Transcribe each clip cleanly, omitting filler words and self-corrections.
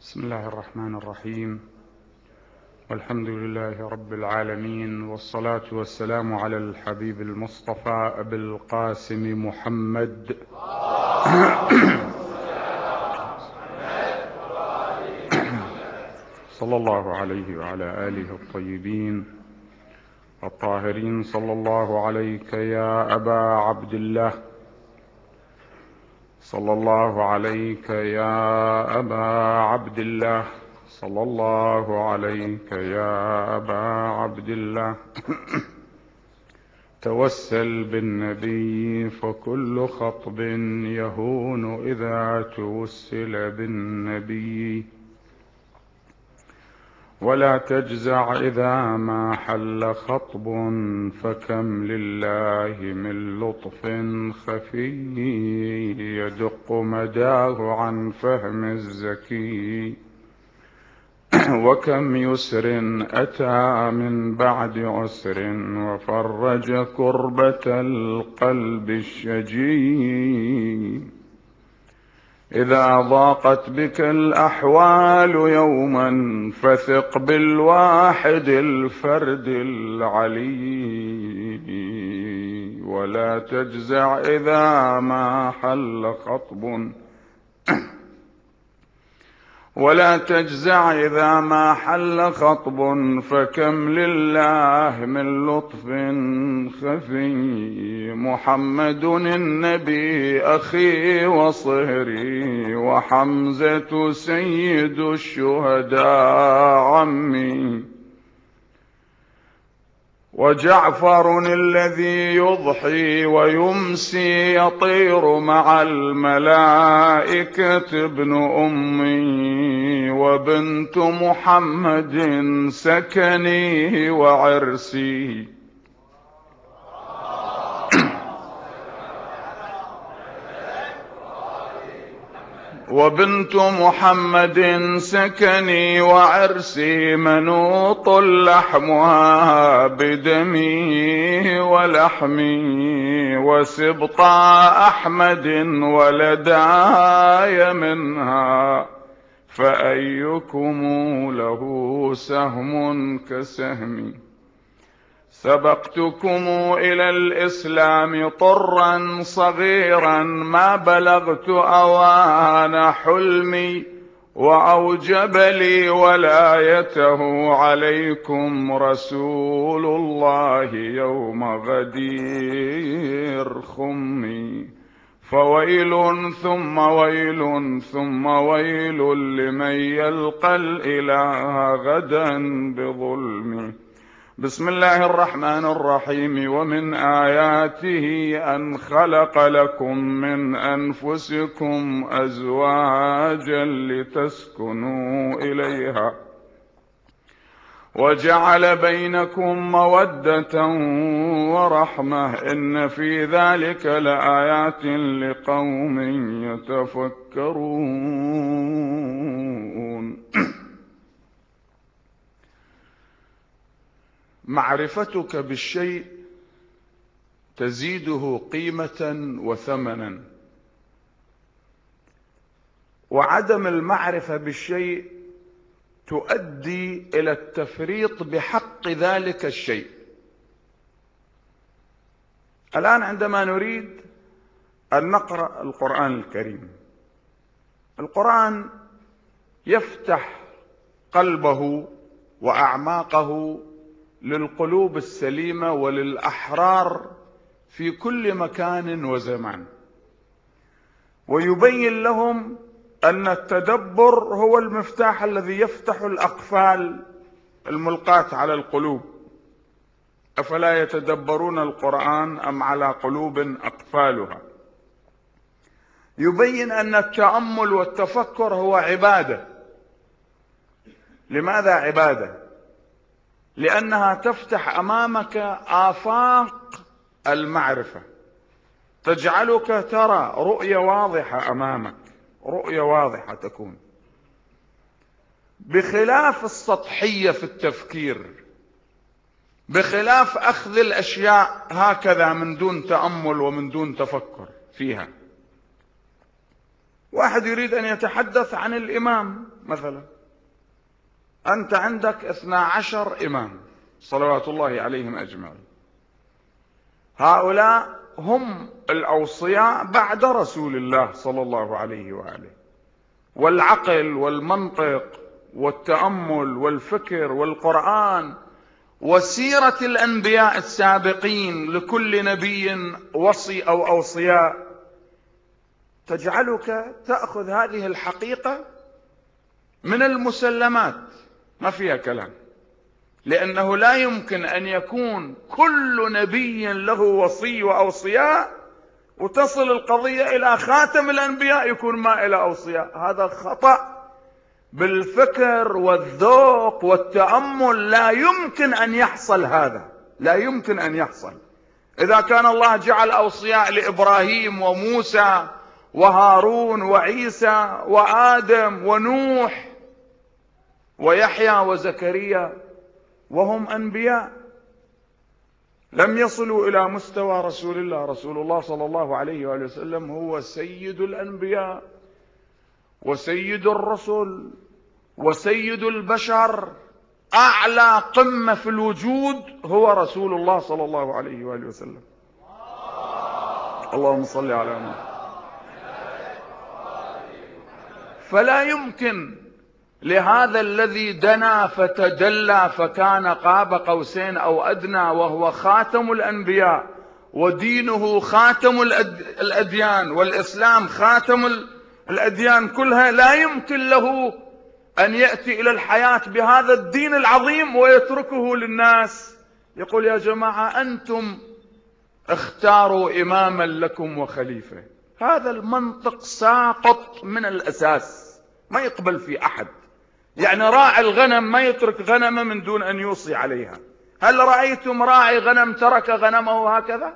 بسم الله الرحمن الرحيم، والحمد لله رب العالمين، والصلاة والسلام على الحبيب المصطفى أبي القاسم محمد صلى الله عليه وعلى آله الطيبين الطاهرين. صلى الله عليك يا أبا عبد الله، صلى الله عليك يا أبا عبد الله، صلى الله عليك يا أبا عبد الله. توسل بالنبي فكل خطب يهون إذا توسل بالنبي، ولا تجزع إذا ما حل خطب فكم لله من لطف خفي يدق مداه عن فهم الزكي. وكم يسر أتى من بعد عسر وفرج كربة القلب الشجي. إذا ضاقت بك الأحوال يوما فثق بالواحد الفرد العلي، ولا تجزع إذا ما حل خطب ولا تجزع إذا ما حل خطب فكم لله من لطف خفي. محمد النبي أخي وصهري، وحمزة سيد الشهداء عمي، وجعفر الذي يضحي ويمسي يطير مع الملائكة ابن أمي، وبنت محمد سكني وعرسي. وبنت محمد سكني وعرسي، منوط لحمها بدمي ولحمي، وسبطى أحمد ولداي منها، فأيكم له سهم كسهمي. سبقتكم إلى الإسلام طرا صغيرا، ما بلغت أوان حلمي، وأوجب لي ولايته عليكم رسول الله يوم غدير خمي. فويل ثم ويل ثم ويل لمن يلقى الإله غدا بظلمه. بسم الله الرحمن الرحيم. ومن آياته أن خلق لكم من أنفسكم أزواجا لتسكنوا إليها، وجعل بينكم مودة ورحمة، إن في ذلك لآيات لقوم يتفكرون. معرفتك بالشيء تزيده قيمة وثمنا، وعدم المعرفة بالشيء تؤدي إلى التفريط بحق ذلك الشيء. الآن عندما نريد أن نقرأ القرآن الكريم، القرآن يفتح قلبه وأعماقه للقلوب السليمة وللأحرار في كل مكان وزمان، ويبين لهم أن التدبر هو المفتاح الذي يفتح الأقفال الملقاة على القلوب. أفلا يتدبرون القرآن أم على قلوب أقفالها. يبين أن التأمل والتفكر هو عبادة. لماذا عبادة؟ لأنها تفتح أمامك آفاق المعرفة، تجعلك ترى رؤية واضحة أمامك، رؤية واضحة تكون، بخلاف السطحية في التفكير، بخلاف أخذ الأشياء هكذا من دون تأمل ومن دون تفكر فيها. واحد يريد أن يتحدث عن الإمام مثلا، أنت عندك 12 إمام صلوات الله عليهم أجمعين، هؤلاء هم الأوصياء بعد رسول الله صلى الله عليه وآله، والعقل والمنطق والتأمل والفكر والقرآن وسيرة الأنبياء السابقين لكل نبي وصي أو أوصياء تجعلك تأخذ هذه الحقيقة من المسلمات، ما فيها كلام، لأنه لا يمكن أن يكون كل نبي له وصي وأوصياء وتصل القضية إلى خاتم الأنبياء يكون ما إلى أوصياء. هذا خطأ بالفكر والذوق والتأمل، لا يمكن أن يحصل، هذا لا يمكن أن يحصل. إذا كان الله جعل أوصياء لإبراهيم وموسى وهارون وعيسى وآدم ونوح ويحيى وزكريا وهم أنبياء لم يصلوا إلى مستوى رسول الله. رسول الله صلى الله عليه وآله وسلم هو سيد الأنبياء وسيد الرسل وسيد البشر، أعلى قمة في الوجود هو رسول الله صلى الله عليه وآله وسلم. اللهم صل على محمد. فلا يمكن لهذا الذي دنا فتدلى فكان قاب قوسين أو أدنى وهو خاتم الأنبياء ودينه خاتم الأديان والإسلام خاتم الأديان كلها، لا يمكن له أن يأتي إلى الحياة بهذا الدين العظيم ويتركه للناس، يقول يا جماعة أنتم اختاروا إماما لكم وخليفة. هذا المنطق ساقط من الأساس، ما يقبل في أحد. يعني راعي الغنم ما يترك غنمه من دون أن يوصي عليها. هل رأيتم راعي غنم ترك غنمه هكذا؟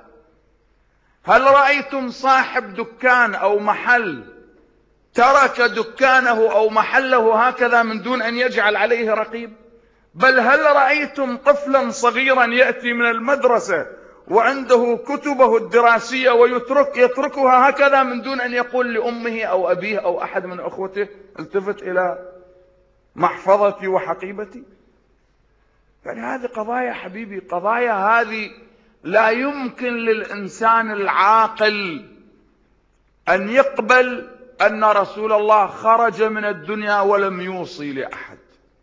هل رأيتم صاحب دكان أو محل ترك دكانه أو محله هكذا من دون أن يجعل عليه رقيب؟ بل هل رأيتم طفلا صغيرا يأتي من المدرسة وعنده كتبه الدراسية ويتركها هكذا من دون أن يقول لأمه أو أبيه أو أحد من أخوته التفت إلى محفظتي وحقيبتي؟ يعني هذه قضايا حبيبي، قضايا هذه لا يمكن للإنسان العاقل أن يقبل أن رسول الله خرج من الدنيا ولم يوصي لأحد.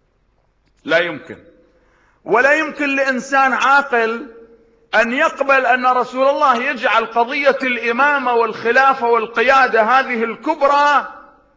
لا يمكن. ولا يمكن لإنسان عاقل أن يقبل أن رسول الله يجعل قضية الإمامة والخلافة والقيادة هذه الكبرى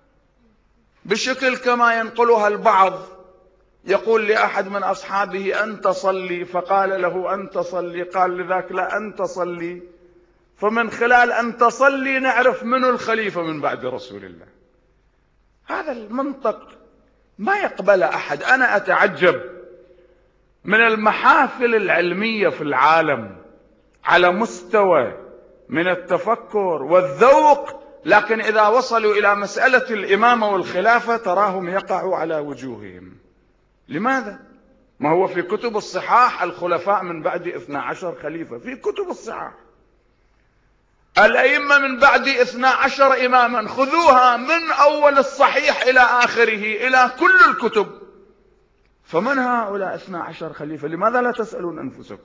بشكل كما ينقلها البعض، يقول لأحد من أصحابه أنت صلي، فقال له أنت صلي، قال لذاك لا أنت صلي، فمن خلال أن تصلي نعرف منه الخليفة من بعد رسول الله. هذا المنطق ما يقبل أحد. أنا أتعجب من المحافل العلمية في العالم على مستوى من التفكر والذوق، لكن إذا وصلوا إلى مسألة الإمامة والخلافة تراهم يقعوا على وجوههم. لماذا؟ ما هو في كتب الصحاح الخلفاء من بعد 12 خليفة، في كتب الصحاح الأئمة من بعد 12 إماما، خذوها من أول الصحيح إلى آخره إلى كل الكتب. فمن هؤلاء 12 خليفة؟ لماذا لا تسألون أنفسكم؟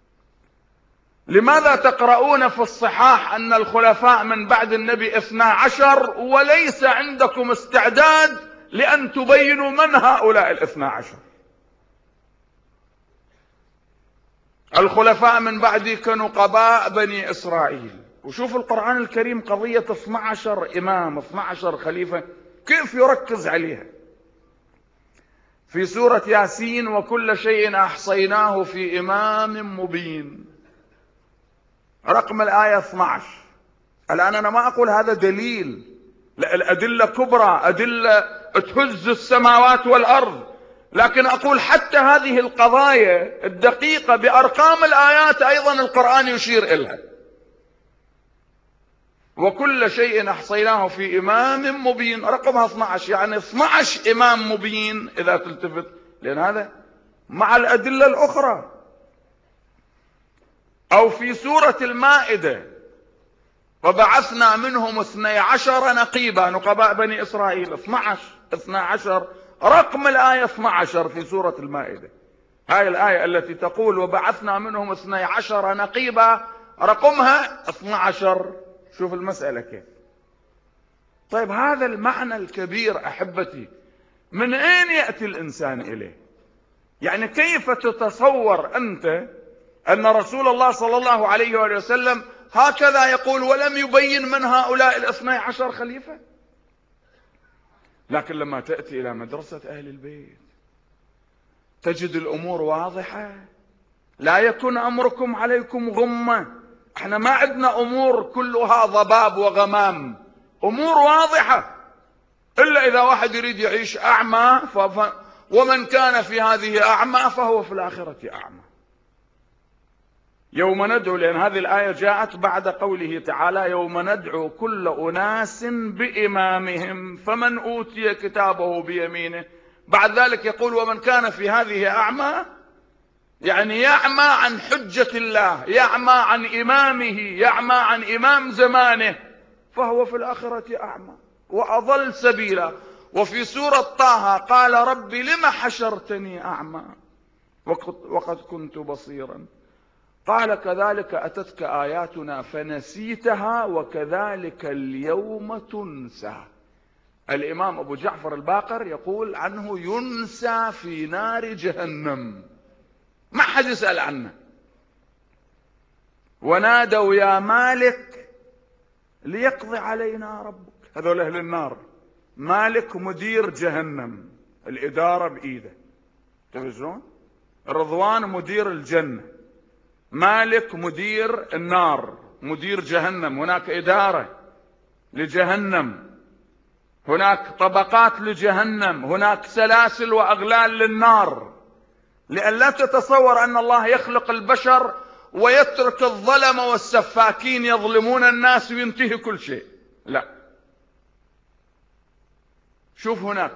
لماذا تقرؤون في الصحاح أن الخلفاء من بعد النبي 12 وليس عندكم استعداد لأن تبينوا من هؤلاء 12؟ الخلفاء من بعد كنقباء بني إسرائيل. وشوف القرآن الكريم قضية 12 إمام 12 خليفة كيف يركز عليها في سورة ياسين: وكل شيء أحصيناه في إمام مبين. رقم الآية 12. الآن أنا ما أقول هذا دليل، لا، الأدلة كبرى، أدلة تهز السماوات والأرض، لكن أقول حتى هذه القضايا الدقيقة بأرقام الآيات أيضا القرآن يشير إليها. وكل شيء أحصيناه في إمام مبين، رقمها 12، يعني 12 إمام مبين إذا تلتفت، لأن هذا مع الأدلة الأخرى. أو في سورة المائدة وبعثنا منهم 12 نقيبا، نقباء بني إسرائيل 12 رقم الآية 12 في سورة المائدة. هاي الآية التي تقول وبعثنا منهم 12 نقيبا رقمها 12. شوف المسألة كيف. طيب هذا المعنى الكبير أحبتي من أين يأتي الإنسان إليه؟ يعني كيف تتصور أنت أن رسول الله صلى الله عليه وآله وسلم هكذا يقول ولم يبين من هؤلاء 12 خليفة؟ لكن لما تأتي إلى مدرسة أهل البيت تجد الأمور واضحة. لا يكن أمركم عليكم غمة. احنا ما عندنا أمور كلها ضباب وغمام، أمور واضحة، إلا إذا واحد يريد يعيش أعمى ومن كان في هذه أعمى فهو في الآخرة أعمى. يوم ندعو، لأن هذه الآية جاءت بعد قوله تعالى يوم ندعو كل أناس بإمامهم فمن أوتي كتابه بيمينه. بعد ذلك يقول ومن كان في هذه أعمى، يعني يعمى عن حجة الله، يعمى عن إمامه، يعمى عن إمام زمانه، فهو في الآخرة أعمى وأضل سبيلا. وفي سورة طه قال رب لم حشرتني أعمى وقد كنت بصيرا. قال كذلك أتتك آياتنا فنسيتها وكذلك اليوم تنسى. الإمام أبو جعفر الباقر يقول عنه ينسى في نار جهنم، ما حد يسأل عنه. ونادوا يا مالك ليقضي علينا ربك. هذول أهل النار. مالك مدير جهنم، الإدارة بإيده، تفهمون؟ رضوان مدير الجنة، مالك مدير النار، مدير جهنم. هناك إدارة لجهنم، هناك طبقات لجهنم، هناك سلاسل وأغلال للنار. لأن لا تتصور أن الله يخلق البشر ويترك الظلم والسفاكين يظلمون الناس وينتهي كل شيء، لا. شوف هناك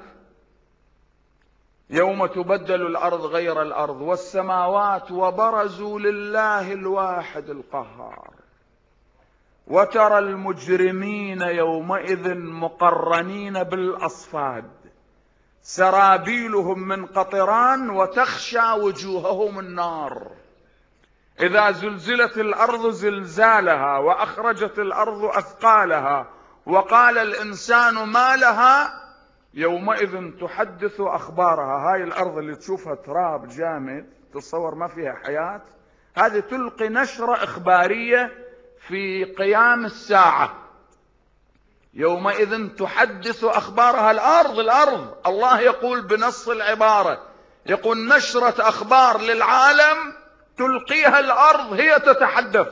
يوم تبدل الأرض غير الأرض والسماوات وبرزوا لله الواحد القهار وترى المجرمين يومئذ مقرنين بالأصفاد سرابيلهم من قطران وتخشى وجوههم النار. إذا زلزلت الأرض زلزالها وأخرجت الأرض أثقالها وقال الإنسان ما لها يومئذ تحدث أخبارها. هاي الأرض اللي تشوفها تراب جامد تتصور ما فيها حياة، هذه تلقي نشرة إخبارية في قيام الساعة. يومئذ تحدث أخبارها. الأرض الله يقول بنص العبارة، يقول نشرة أخبار للعالم تلقيها الأرض، هي تتحدث.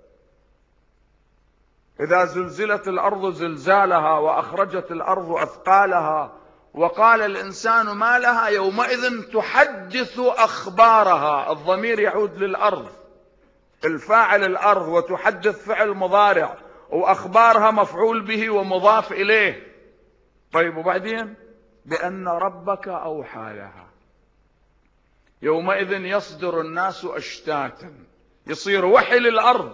إذا زلزلت الأرض زلزالها وأخرجت الأرض أثقالها وقال الإنسان ما لها يومئذ تحدث أخبارها. الضمير يعود للأرض، الفاعل الأرض، وتحدث فعل مضارع، وأخبارها مفعول به ومضاف إليه. طيب وبعدين بأن ربك أوحى لها. يومئذ يصدر الناس أشتاتا، يصير وحي للأرض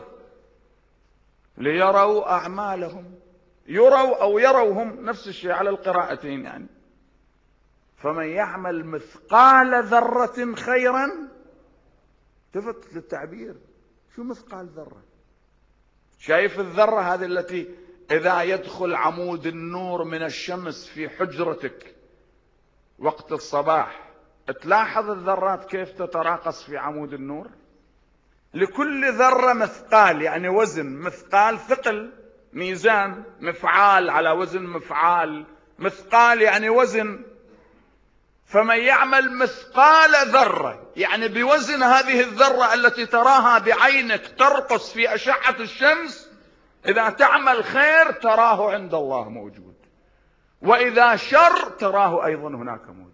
ليروا أعمالهم، يروا أو يروهم نفس الشيء على القراءتين يعني. فمن يعمل مثقال ذرة خيرا، تفت للتعبير، شو مثقال ذرة؟ شايف الذرة هذه التي إذا يدخل عمود النور من الشمس في حجرتك وقت الصباح تلاحظ الذرات كيف تتراقص في عمود النور؟ لكل ذرة مثقال، يعني وزن. مثقال ثقل، ميزان، مفعال على وزن مفعال، مثقال يعني وزن. فمن يعمل مثقال ذرة يعني بوزن هذه الذرة التي تراها بعينك ترقص في أشعة الشمس، إذا تعمل خير تراه عند الله موجود، وإذا شر تراه أيضا هناك موجود.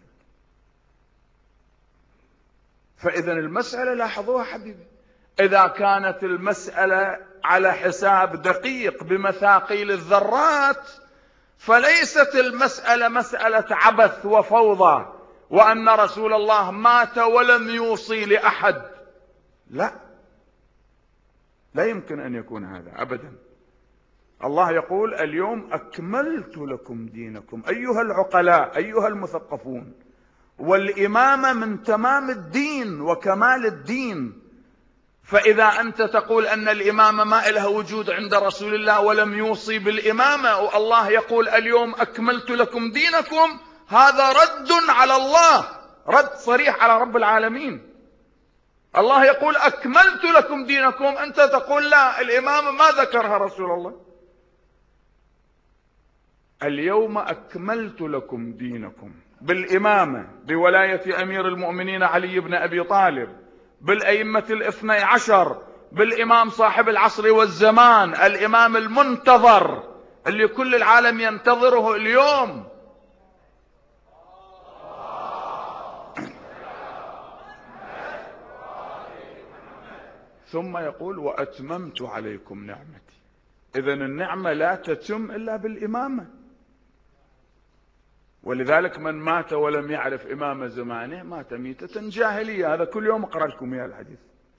فإذا المسألة لاحظوها حبيبي، إذا كانت المسألة على حساب دقيق بمثاقيل الذرات فليست المسألة مسألة عبث وفوضى وأن رسول الله مات ولم يوصي لأحد. لا، لا يمكن أن يكون هذا أبدا. الله يقول اليوم أكملت لكم دينكم أيها العقلاء أيها المثقفون. والإمامة من تمام الدين وكمال الدين. فإذا أنت تقول أن الإمامة ما لها وجود عند رسول الله ولم يوصي بالإمامة، والله يقول اليوم أكملت لكم دينكم، هذا رد على الله، رد صريح على رب العالمين. الله يقول أكملت لكم دينكم، أنت تقول لا الإمامة ما ذكرها رسول الله. اليوم أكملت لكم دينكم بالإمامة، بولاية أمير المؤمنين علي بن أبي طالب، بالأئمة الاثني عشر، بالإمام صاحب العصر والزمان، الإمام المنتظر اللي كل العالم ينتظره اليوم. ثم يقول وأتممت عليكم نعمتي. إذن النعمة لا تتم إلا بالإمامة. ولذلك من مات ولم يعرف إمام زمانه مات ميتة جاهلية. هذا كل يوم أقرأ لكم يا الحديث.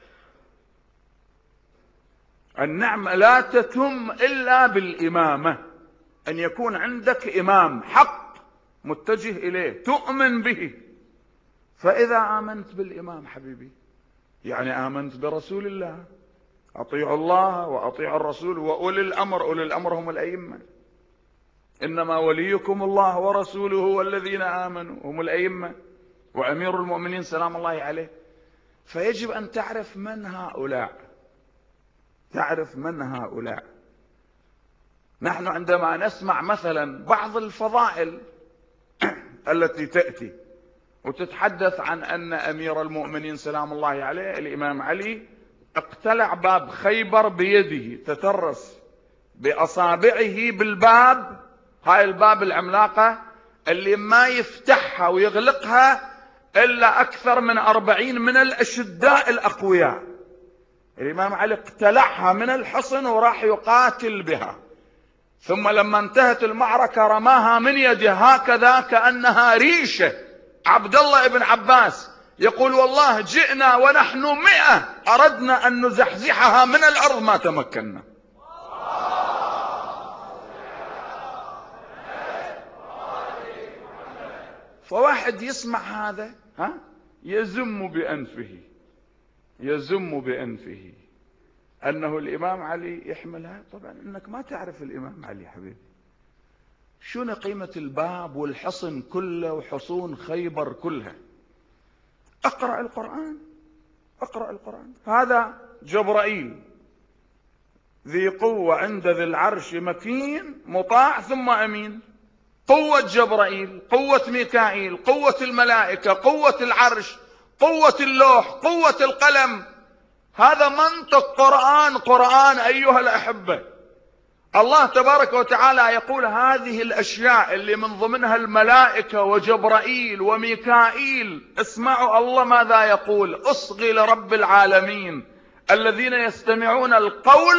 النعمة لا تتم إلا بالإمامة، أن يكون عندك إمام حق متجه إليه تؤمن به. فإذا آمنت بالإمام حبيبي يعني آمنت برسول الله، أطيعوا الله وأطيعوا الرسول وأولي الأمر. أولي الأمر هم الأئمة. إنما وليكم الله ورسوله والذين آمنوا هم الأئمة، وأمير المؤمنين سلام الله عليه. فيجب أن تعرف من هؤلاء، تعرف من هؤلاء. نحن عندما نسمع مثلا بعض الفضائل التي تأتي وتتحدث عن أن أمير المؤمنين سلام الله عليه الإمام علي اقتلع باب خيبر بيده، تترس بأصابعه بالباب، هاي الباب العملاقة اللي ما يفتحها ويغلقها إلا أكثر من 40 من الأشداء الأقوياء. الإمام علي اقتلعها من الحصن وراح يقاتل بها، ثم لما انتهت المعركة رماها من يده هكذا كأنها ريشة. عبد الله بن عباس يقول والله جئنا ونحن 100 أردنا أن نزحزحها من الأرض ما تمكنا. فواحد يسمع هذا يزم بأنفه، يزم بأنفه أنه الإمام علي يحملها. طبعا أنك ما تعرف الإمام علي حبيبي. شنو قيمة الباب والحصن كله وحصون خيبر كلها؟ اقرأ القرآن، اقرأ القرآن. هذا جبرائيل ذي قوة عند ذي العرش مكين مطاع ثم أمين. قوة جبرائيل، قوة ميكائيل، قوة الملائكة، قوة العرش، قوة اللوح، قوة القلم. هذا منطق قرآن. قرآن أيها الأحبة. الله تبارك وتعالى يقول هذه الأشياء اللي من ضمنها الملائكة وجبرائيل وميكائيل. اسمعوا الله ماذا يقول: اصغي لرب العالمين الذين يستمعون القول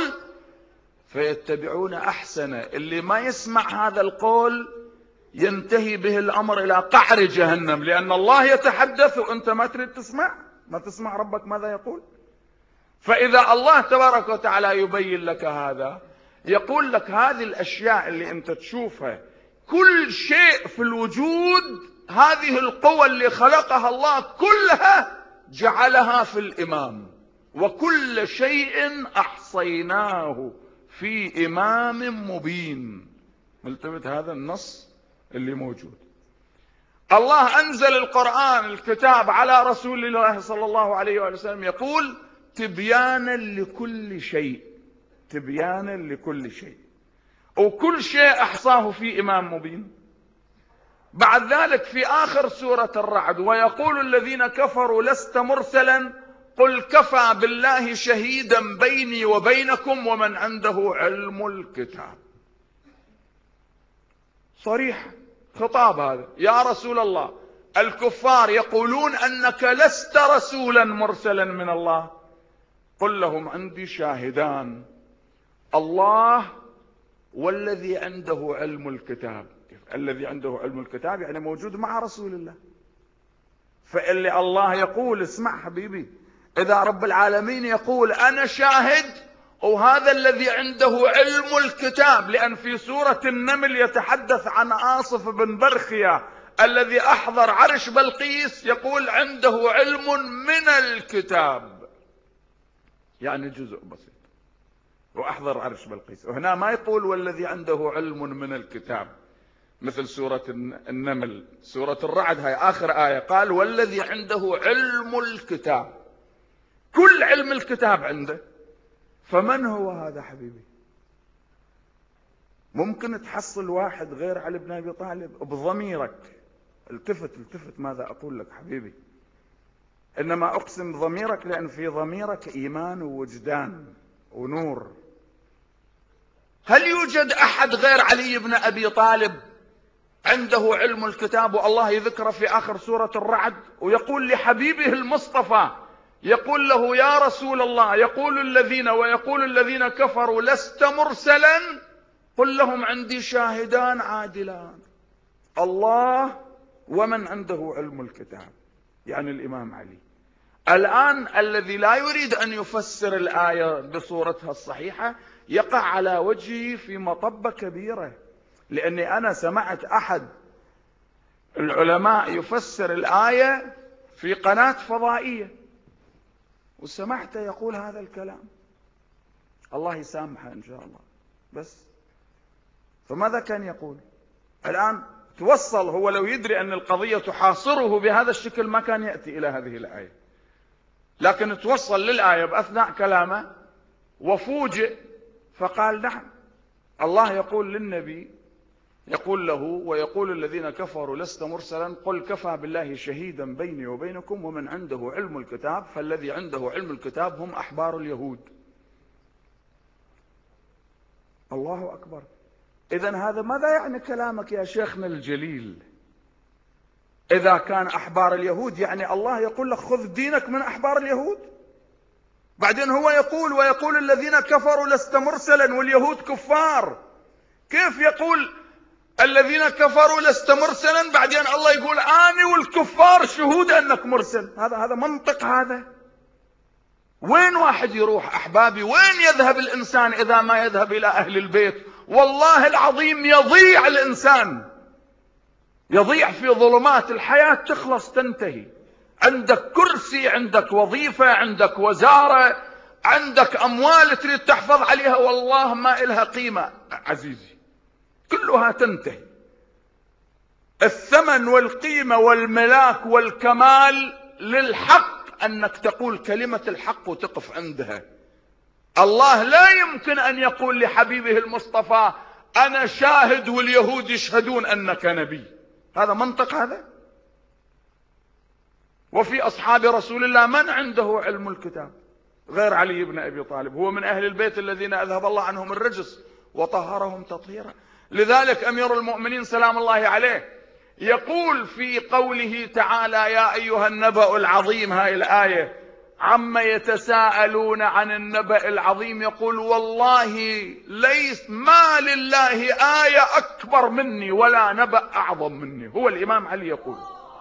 فيتبعون أحسنه. اللي ما يسمع هذا القول ينتهي به الأمر إلى قعر جهنم، لأن الله يتحدث وأنت ما تريد تسمع، ما تسمع ربك ماذا يقول. فإذا الله تبارك وتعالى يبين لك هذا، يقول لك هذه الأشياء اللي أنت تشوفها، كل شيء في الوجود هذه القوى اللي خلقها الله كلها جعلها في الإمام، وكل شيء أحصيناه في إمام مبين. ملتمس هذا النص اللي موجود. الله أنزل القرآن الكتاب على رسول الله صلى الله عليه وسلم يقول تبيانا لكل شيء، تبيانا لكل شيء، وكل شيء أحصاه في إمام مبين. بعد ذلك في آخر سورة الرعد: ويقول الذين كفروا لست مرسلا قل كفى بالله شهيدا بيني وبينكم ومن عنده علم الكتاب. صريح خطاب هذا: يا رسول الله الكفار يقولون أنك لست رسولا مرسلا من الله، قل لهم عندي شاهدان، الله والذي عنده علم الكتاب. الذي عنده علم الكتاب يعني موجود مع رسول الله. فاللي الله يقول، اسمع حبيبي، إذا رب العالمين يقول أنا شاهد وهذا الذي عنده علم الكتاب، لأن في سورة النمل يتحدث عن آصف بن برخيا الذي أحضر عرش بلقيس، يقول عنده علم من الكتاب، يعني جزء بسيط، وأحضر عرش بلقيس. وهنا ما يقول والذي عنده علم من الكتاب مثل سورة النمل. سورة الرعد هاي آخر آية قال والذي عنده علم الكتاب، كل علم الكتاب عنده. فمن هو هذا حبيبي؟ ممكن تحصل واحد غير علي بن أبي طالب بضميرك. التفت ماذا أقول لك حبيبي، إنما أقسم ضميرك، لأن في ضميرك إيمان ووجدان ونور. هل يوجد أحد غير علي بن أبي طالب عنده علم الكتاب؟ والله يذكر في آخر سورة الرعد ويقول لحبيبه المصطفى، يقول له يا رسول الله، يقول الذين كفروا لست مرسلا قل لهم عندي شاهدان عادلان، الله ومن عنده علم الكتاب، يعني الإمام علي. الآن الذي لا يريد أن يفسر الآية بصورتها الصحيحة يقع على وجهه في مطبة كبيرة، لأني أنا سمعت أحد العلماء يفسر الآية في قناة فضائية، وسمعته يقول هذا الكلام، الله يسامحه إن شاء الله. بس فماذا كان يقول؟ الآن توصل، هو لو يدري أن القضية تحاصره بهذا الشكل ما كان يأتي إلى هذه الآية، لكن توصل للآية بأثناء كلامه وفوجئ، فقال نعم، الله يقول للنبي، يقول له ويقول الذين كفروا لست مرسلا قل كفى بالله شهيدا بيني وبينكم ومن عنده علم الكتاب، فالذي عنده علم الكتاب هم أحبار اليهود. الله أكبر. إذن هذا ماذا يعني كلامك يا شيخنا الجليل؟ إذا كان أحبار اليهود يعني الله يقول لك خذ دينك من أحبار اليهود، بعدين هو يقول ويقول الذين كفروا لست مرسلا واليهود كفار. كيف يقول الذين كفروا لست مرسلا بعدين الله يقول آني والكفار شهود أنك مرسل؟ هذا منطق هذا؟ وين واحد يروح أحبابي؟ وين يذهب الإنسان إذا ما يذهب إلى أهل البيت؟ والله العظيم يضيع الإنسان، يضيع في ظلمات الحياة، تخلص تنتهي. عندك كرسي، عندك وظيفة، عندك وزارة، عندك أموال تريد تحفظ عليها، والله ما إلها قيمة عزيزي، كلها تنتهي. الثمن والقيمة والملاك والكمال للحق أنك تقول كلمة الحق وتقف عندها. الله لا يمكن أن يقول لحبيبه المصطفى أنا شاهد واليهود يشهدون أنك نبي، هذا منطق هذا؟ وفي أصحاب رسول الله من عنده علم الكتاب غير علي بن أبي طالب؟ هو من أهل البيت الذين أذهب الله عنهم الرجس وطهرهم تطهيرا. لذلك أمير المؤمنين سلام الله عليه يقول في قوله تعالى يا أيها النبأ العظيم، هاي الآية عما يتساءلون عن النبأ العظيم، يقول والله ليس ما لله آية أكبر مني ولا نبأ أعظم مني. هو الإمام علي يقول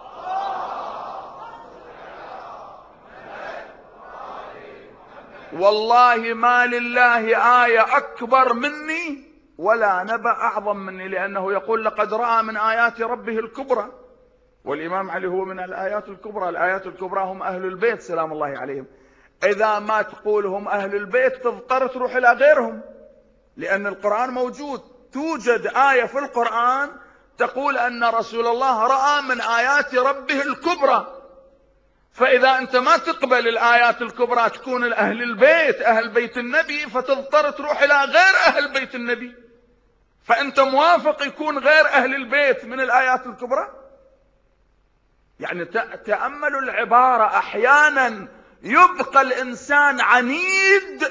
والله ما لله آية أكبر مني ولا نبأ أعظم مني، لأنه يقول لقد رأى من آيات ربه الكبرى، والإمام علي هو من الآيات الكبرى. الآيات الكبرى هم أهل البيت سلام الله عليهم. إذا ما تقول هم أهل البيت تضطر تروح إلى غيرهم، لأن القرآن موجود. توجد آية في القرآن تقول أن رسول الله رأى من آيات ربه الكبرى، فإذا أنت ما تقبل الآيات الكبرى تكون أهل البيت أهل بيت النبي، فتضطر تروح إلى غير أهل بيت النبي. فأنت موافق يكون غير أهل البيت من الآيات الكبرى؟ يعني تأملوا العبارة، أحيانا يبقى الإنسان عنيد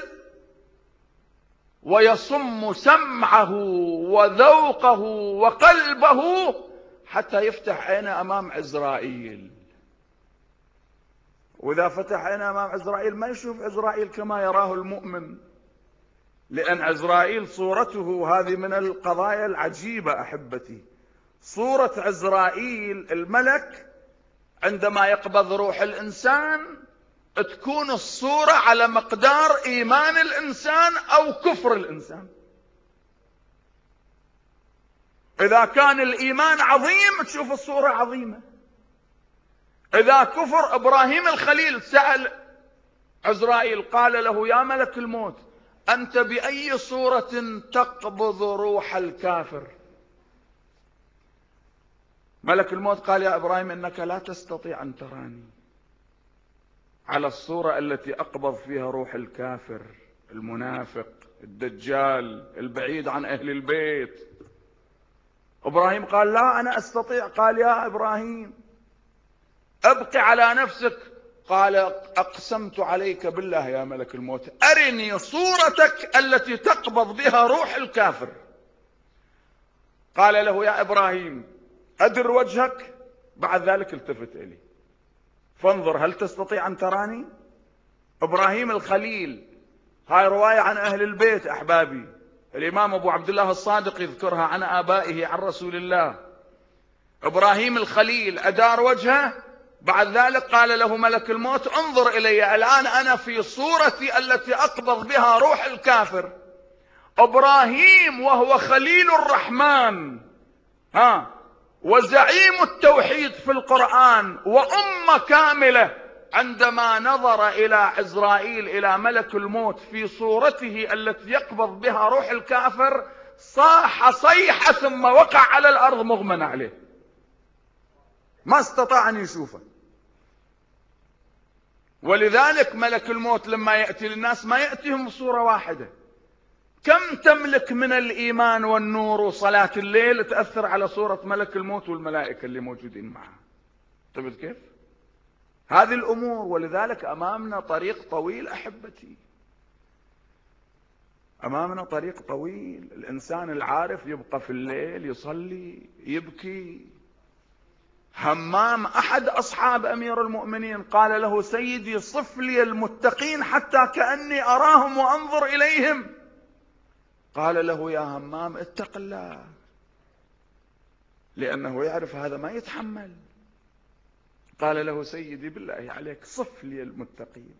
ويصم سمعه وذوقه وقلبه حتى يفتح عينه أمام عزرائيل، وإذا فتح عينه أمام عزرائيل ما يشوف عزرائيل كما يراه المؤمن، لأن عزرائيل صورته هذه من القضايا العجيبة أحبتي. صورة عزرائيل الملك عندما يقبض روح الإنسان تكون الصورة على مقدار إيمان الإنسان أو كفر الإنسان. إذا كان الإيمان عظيم تشوف الصورة عظيمة. إذا كفر، إبراهيم الخليل سأل عزرائيل قال له يا ملك الموت أنت بأي صورة تقبض روح الكافر؟ ملك الموت قال يا إبراهيم إنك لا تستطيع أن تراني على الصورة التي أقبض فيها روح الكافر المنافق الدجال البعيد عن أهل البيت. إبراهيم قال لا أنا أستطيع. قال يا إبراهيم أبقي على نفسك. قال أقسمت عليك بالله يا ملك الموت أرني صورتك التي تقبض بها روح الكافر. قال له يا إبراهيم أدر وجهك، بعد ذلك التفت إلي فانظر هل تستطيع أن تراني. إبراهيم الخليل، هاي رواية عن أهل البيت أحبابي، الإمام أبو عبد الله الصادق يذكرها عن آبائه عن رسول الله. إبراهيم الخليل أدار وجهه، بعد ذلك قال له ملك الموت انظر إلي الآن أنا في صورتي التي أقبض بها روح الكافر. إبراهيم وهو خليل الرحمن وزعيم التوحيد في القرآن وأمة كاملة، عندما نظر إلى عزرائيل إلى ملك الموت في صورته التي يقبض بها روح الكافر صاح صيحة ثم وقع على الأرض مغمى عليه، ما استطاع أن يشوفه. ولذلك ملك الموت لما يأتي للناس ما يأتيهم بصورة واحدة. كم تملك من الإيمان والنور وصلاة الليل تأثر على صورة ملك الموت والملائكة اللي موجودين معه. طيب كيف هذه الأمور؟ ولذلك أمامنا طريق طويل أحبتي، أمامنا طريق طويل. الإنسان العارف يبقى في الليل يصلي يبكي. همام أحد أصحاب أمير المؤمنين قال له سيدي صف لي المتقين حتى كأني أراهم وأنظر إليهم. قال له يا همام اتق الله، لأنه يعرف هذا ما يتحمل. قال له سيدي بالله عليك صف لي المتقين،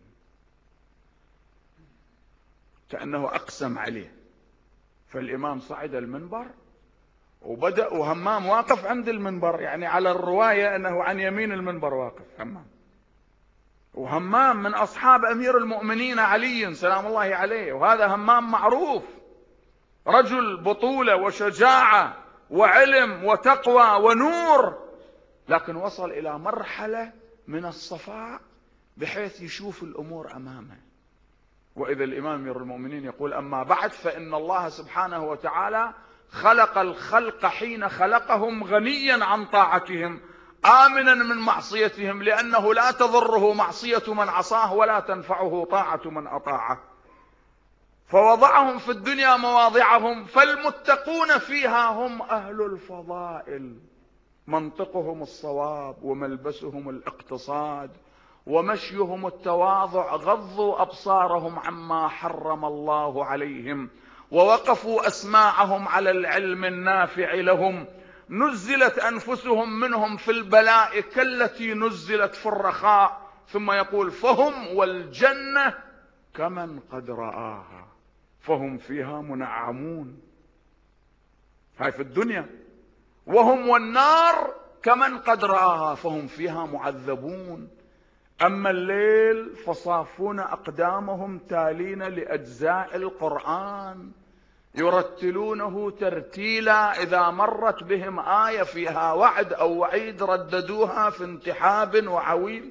كأنه أقسم عليه. فالإمام صعد المنبر وبدأ، وهمام واقف عند المنبر، يعني على الرواية أنه عن يمين المنبر واقف همام. وهمام من أصحاب أمير المؤمنين علي سلام الله عليه، وهذا همام معروف رجل بطولة وشجاعة وعلم وتقوى ونور، لكن وصل إلى مرحلة من الصفاء بحيث يشوف الأمور أمامه. وإذا الإمام أمير المؤمنين يقول أما بعد فإن الله سبحانه وتعالى خلق الخلق حين خلقهم غنيا عن طاعتهم آمنا من معصيتهم، لأنه لا تضره معصية من عصاه ولا تنفعه طاعة من أطاعه، فوضعهم في الدنيا مواضعهم. فالمتقون فيها هم أهل الفضائل، منطقهم الصواب وملبسهم الاقتصاد ومشيهم التواضع، غضوا أبصارهم عما حرم الله عليهم ووقفوا أسماعهم على العلم النافع لهم، نزلت أنفسهم منهم في البلاء كالتي نزلت في الرخاء. ثم يقول فهم والجنة كمن قد رآها فهم فيها منعمون، هاي في الدنيا، وهم والنار كمن قد رآها فهم فيها معذبون. أما الليل فصافون أقدامهم تالين لأجزاء القرآن يرتلونه ترتيلا، إذا مرت بهم آية فيها وعد أو وعيد رددوها في انتحاب وعويل.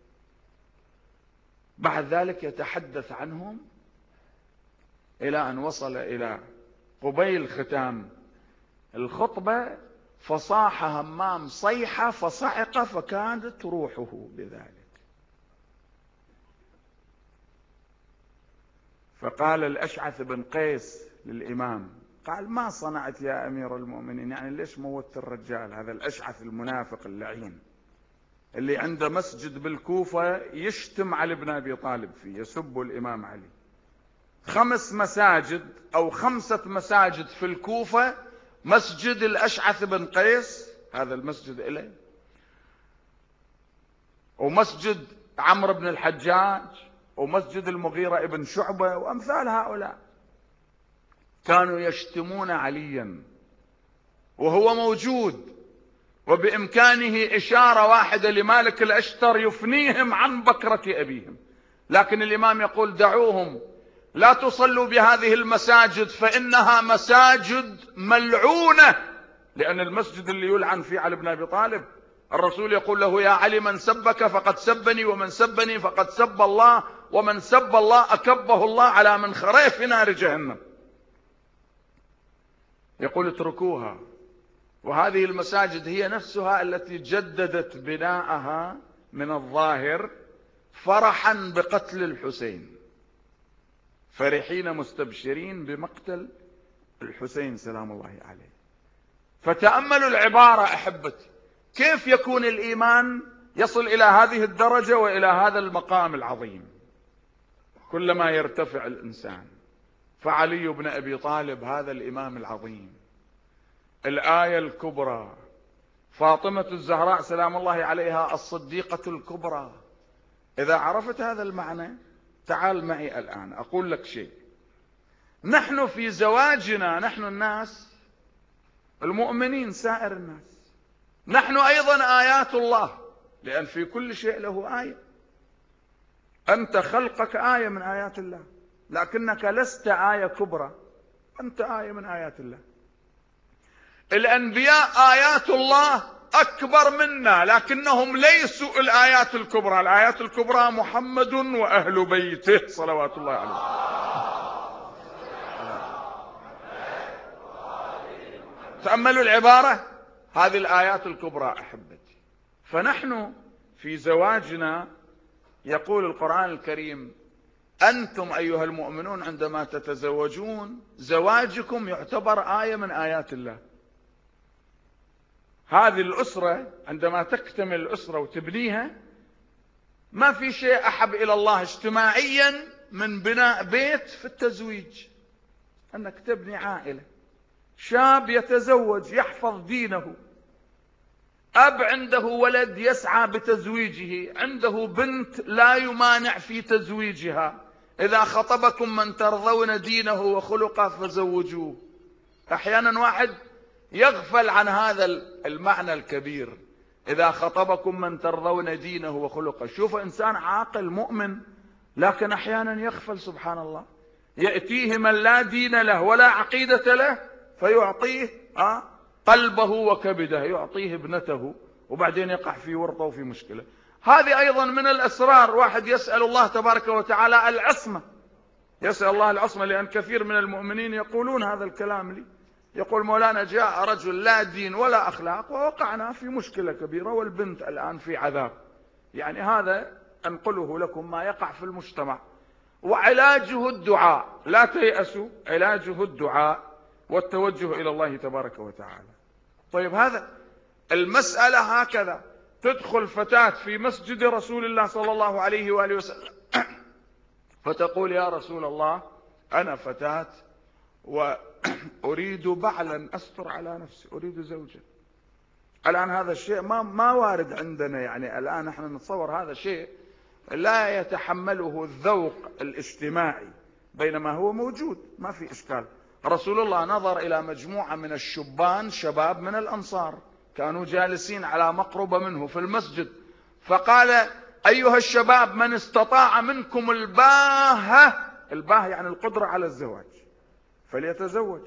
بعد ذلك يتحدث عنهم إلى أن وصل إلى قبيل ختام الخطبة فصاح همام صيحة فصعق فكانت روحه بذلك. فقال الأشعث بن قيس للإمام، قال ما صنعت يا أمير المؤمنين؟ يعني ليش موت الرجال هذا الأشعث المنافق اللعين اللي عنده مسجد بالكوفة يشتم علي بن أبي طالب فيه، يسب الإمام علي. 5 مساجد أو 5 مساجد في الكوفة، مسجد الأشعث بن قيس هذا المسجد إليه، ومسجد عمرو بن الحجاج ومسجد المغيرة ابن شعبة وأمثال هؤلاء كانوا يشتمون عليا وهو موجود، وبإمكانه إشارة واحدة لمالك الأشتر يفنيهم عن بكرة أبيهم، لكن الإمام يقول دعوهم، لا تصلوا بهذه المساجد فإنها مساجد ملعونة، لأن المسجد اللي يلعن فيه علي بن أبي طالب الرسول يقول له يا علي من سبك فقد سبني ومن سبني فقد سب الله ومن سب الله أكبه الله على منخريه في نار جهنم. يقول اتركوها. وهذه المساجد هي نفسها التي جددت بناءها من الظاهر فرحا بقتل الحسين، فرحين مستبشرين بمقتل الحسين سلام الله عليه. فتأملوا العبارة أحبتي، كيف يكون الإيمان يصل إلى هذه الدرجة وإلى هذا المقام العظيم كلما يرتفع الإنسان. فعلي بن أبي طالب هذا الإمام العظيم، الآية الكبرى، فاطمة الزهراء سلام الله عليها الصديقة الكبرى. إذا عرفت هذا المعنى تعال معي الآن أقول لك شيء. نحن في زواجنا، نحن الناس المؤمنين سائر الناس، نحن أيضا آيات الله، لأن في كل شيء له آية. أنت خلقك آية من آيات الله، لكنك لست آية كبرى، أنت آية من آيات الله. الأنبياء آيات الله أكبر منا، لكنهم ليسوا الآيات الكبرى. الآيات الكبرى محمد وأهل بيته صلوات الله عليه. تأملوا العبارة، هذه الآيات الكبرى أحبتي. فنحن في زواجنا يقول القرآن الكريم أنتم أيها المؤمنون عندما تتزوجون زواجكم يعتبر آية من آيات الله. هذه الأسرة عندما تكتمل الأسرة وتبنيها، ما في شيء أحب إلى الله اجتماعيا من بناء بيت في التزويج، أنك تبني عائلة، شاب يتزوج يحفظ دينه، أب عنده ولد يسعى بتزويجه، عنده بنت لا يمانع في تزويجها، إذا خطبكم من ترضون دينه وخلقه فزوجوه. أحيانا واحد يغفل عن هذا المعنى الكبير، إذا خطبكم من ترضون دينه وخلقه. شوف إنسان عاقل مؤمن لكن أحيانا يغفل سبحان الله، يأتيه من لا دين له ولا عقيدة له فيعطيه قلبه وكبده، يعطيه ابنته وبعدين يقع في ورطة وفي مشكلة. هذه أيضا من الأسرار. واحد يسأل الله تبارك وتعالى العصمة، يسأل الله العصمة، لأن كثير من المؤمنين يقولون هذا الكلام لي، يقول مولانا جاء رجل لا دين ولا أخلاق ووقعنا في مشكلة كبيرة والبنت الآن في عذاب. يعني هذا أنقله لكم ما يقع في المجتمع، وعلاجه الدعاء، لا تيأسوا، علاجه الدعاء والتوجه إلى الله تبارك وتعالى. طيب هذا المسألة هكذا، تدخل فتاة في مسجد رسول الله صلى الله عليه وآله وسلم فتقول يا رسول الله أنا فتاة وأريد بعلا أستر على نفسي، أريد زوجا. الآن هذا الشيء ما وارد عندنا، يعني الآن نحن نتصور هذا شيء لا يتحمله الذوق الاجتماعي، بينما هو موجود ما في إشكال. رسول الله نظر إلى مجموعة من الشبان، شباب من الأنصار كانوا جالسين على مقربة منه في المسجد، فقال أيها الشباب من استطاع منكم الباهة، الباهة يعني القدرة على الزواج، فليتزوج.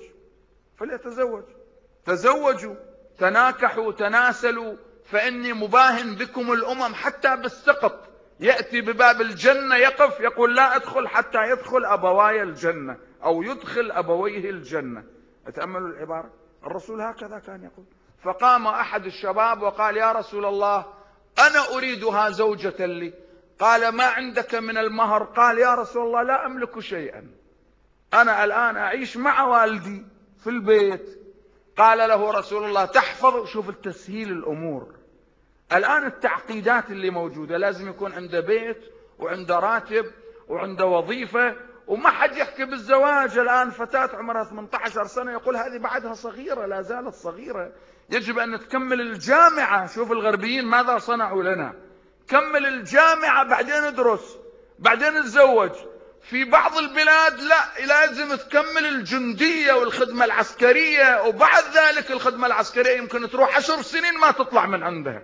تزوجوا، تناكحوا، تناسلوا، فإني مباهن بكم الأمم حتى بالسقط. يأتي بباب الجنة يقف يقول لا أدخل حتى يدخل أبواي الجنة أو يدخل أبويه الجنة. أتأملوا العبارة، الرسول هكذا كان يقول. فقام أحد الشباب وقال يا رسول الله أنا أريدها زوجة لي. قال ما عندك من المهر؟ قال يا رسول الله لا أملك شيئا، أنا الآن أعيش مع والدي في البيت. قال له رسول الله تحفظ، شوف التسهيل الأمور. الآن التعقيدات اللي موجودة لازم يكون عنده بيت وعنده راتب وعنده وظيفة، وما حد يحكي بالزواج. الآن فتاة عمرها 18 سنة يقول هذه بعدها صغيرة، لا زالت صغيرة، يجب أن تكمل الجامعة. شوف الغربيين ماذا صنعوا لنا، كمل الجامعة بعدين ادرس بعدين تزوج. في بعض البلاد لا، لازم تكمل الجندية والخدمة العسكرية، وبعد ذلك الخدمة العسكرية يمكن تروح 10 سنين ما تطلع من عندها.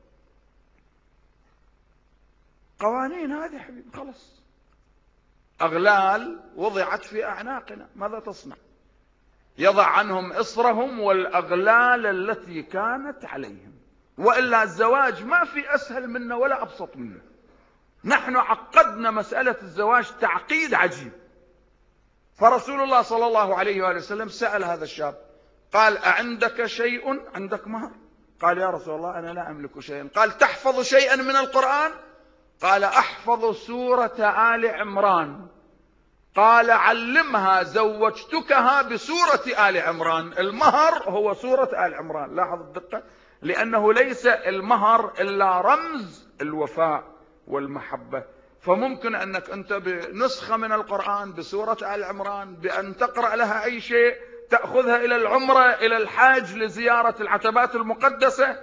قوانين هذه حبيبي خلص، أغلال وضعت في أعناقنا، ماذا تصنع؟ يضع عنهم إصرهم والأغلال التي كانت عليهم. وإلا الزواج ما في أسهل منه ولا أبسط منه. نحن عقدنا مسألة الزواج تعقيد عجيب. فرسول الله صلى الله عليه وآله وسلم سأل هذا الشاب قال: أعندك شيء؟ عندك مهر؟ قال: يا رسول الله أنا لا أملك شيئا. قال: تحفظ شيئا من القرآن؟ قال: أحفظ سورة آل عمران. قال: علمها زوجتكها بسورة آل عمران. المهر هو سورة آل عمران. لاحظ الدقة، لأنه ليس المهر إلا رمز الوفاء والمحبة. فممكن أنك أنت بنسخة من القرآن بسورة آل عمران بأن تقرأ لها أي شيء، تأخذها إلى العمرة إلى الحاج لزيارة العتبات المقدسة.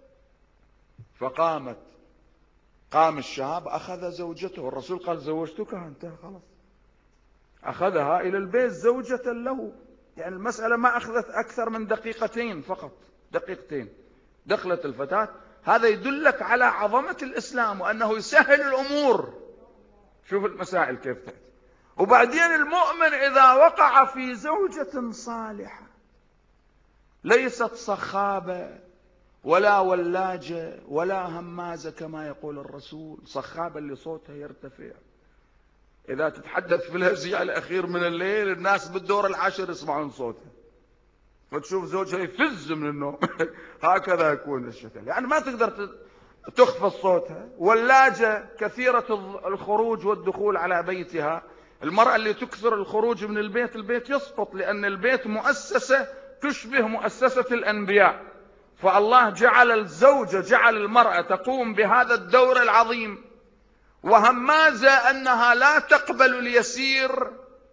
قام الشاب أخذ زوجته. الرسول قال: زوجتكها، انتهى خلاص. أخذها إلى البيت زوجة له. يعني المسألة ما أخذت أكثر من دقيقتين فقط، دقيقتين دخلت الفتاة. هذا يدلك على عظمة الإسلام وأنه يسهل الأمور. شوف المسائل كيف تأتي. وبعدين المؤمن إذا وقع في زوجة صالحة ليست صخابة ولا ولاجة ولا همازة كما يقول الرسول، صخابة اللي صوتها يرتفع، إذا تتحدث في الهزيع الأخير من الليل الناس بالدور العاشر يسمعون صوتها، وتشوف زوجها يفز من النوم. هكذا يكون الشكل، يعني ما تقدر تخفض صوتها. ولاجة كثيرة الخروج والدخول على بيتها. المرأة اللي تكثر الخروج من البيت، البيت يسقط، لأن البيت مؤسسة تشبه مؤسسة الأنبياء. فالله جعل الزوجة، جعل المرأة تقوم بهذا الدور العظيم. وهمازة أنها لا تقبل اليسير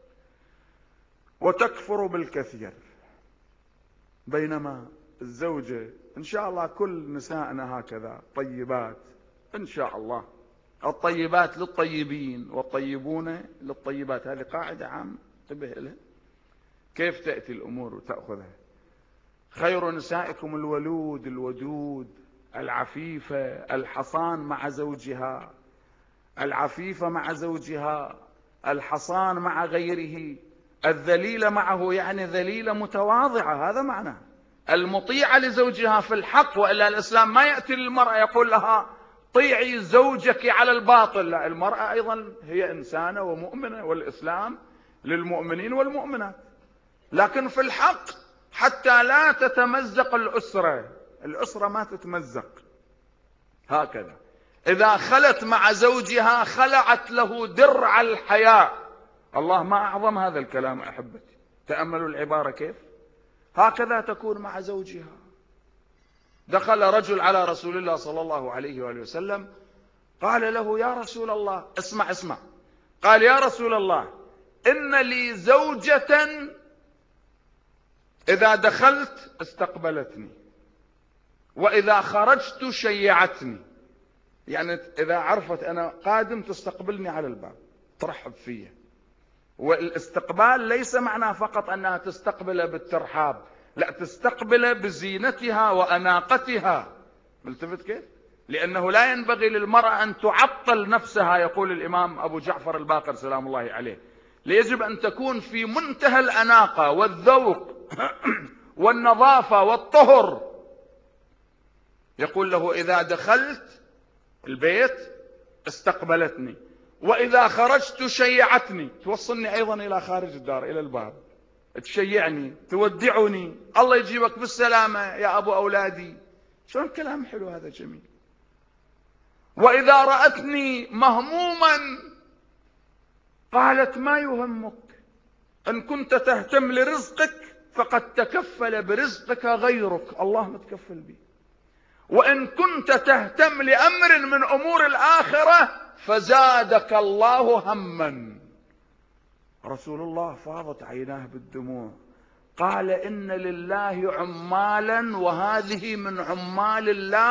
وتكفر بالكثير. بينما الزوجة إن شاء الله كل نسائنا هكذا طيبات إن شاء الله. الطيبات للطيبين والطيبون للطيبات. هذه قاعدة عامة انتبه لها. كيف تأتي الأمور وتأخذها؟ خير نسائكم الولود الودود العفيفة الحصان مع زوجها، العفيفة مع زوجها، الحصان مع غيره، الذليلة معه، يعني ذليلة متواضعة، هذا معناه المطيعة لزوجها في الحق. وإلا الإسلام ما يأتي للمرأة يقول لها طيعي زوجك على الباطل. لا، المرأة أيضا هي إنسانة ومؤمنة، والإسلام للمؤمنين والمؤمنات، لكن في الحق حتى لا تتمزق الأسرة ما تتمزق. هكذا إذا خلت مع زوجها خلعت له درع الحياء. الله ما أعظم هذا الكلام أحبتي. تأملوا العبارة كيف. هكذا تكون مع زوجها. دخل رجل على رسول الله صلى الله عليه وآله وسلم قال له: يا رسول الله، اسمع. قال: يا رسول الله، إن لي زوجة إذا دخلت استقبلتني وإذا خرجت شيعتني. يعني إذا عرفت أنا قادم تستقبلني على الباب، ترحب فيه. والاستقبال ليس معناه فقط أنها تستقبل بالترحاب، لا، تستقبل بزينتها وأناقتها. ملتفت كيف؟ لأنه لا ينبغي للمرأة أن تعطل نفسها. يقول الإمام أبو جعفر الباقر سلام الله عليه: يجب أن تكون في منتهى الأناقة والذوق والنظافة والطهر. يقول له: إذا دخلت البيت استقبلتني وإذا خرجت شيعتني، توصلني أيضا إلى خارج الدار إلى الباب، تشيعني تودعني، الله يجيبك بالسلامة يا أبو أولادي. شلون كلام حلو هذا، جميل. وإذا رأتني مهموما قالت: ما يهمك، إن كنت تهتم لرزقك فقد تكفل برزقك غيرك، الله متكفل به. وإن كنت تهتم لأمر من أمور الآخرة فزادك الله هما. رسول الله فاضت عيناه بالدموع. قال: إن لله عمالا وهذه من عمال الله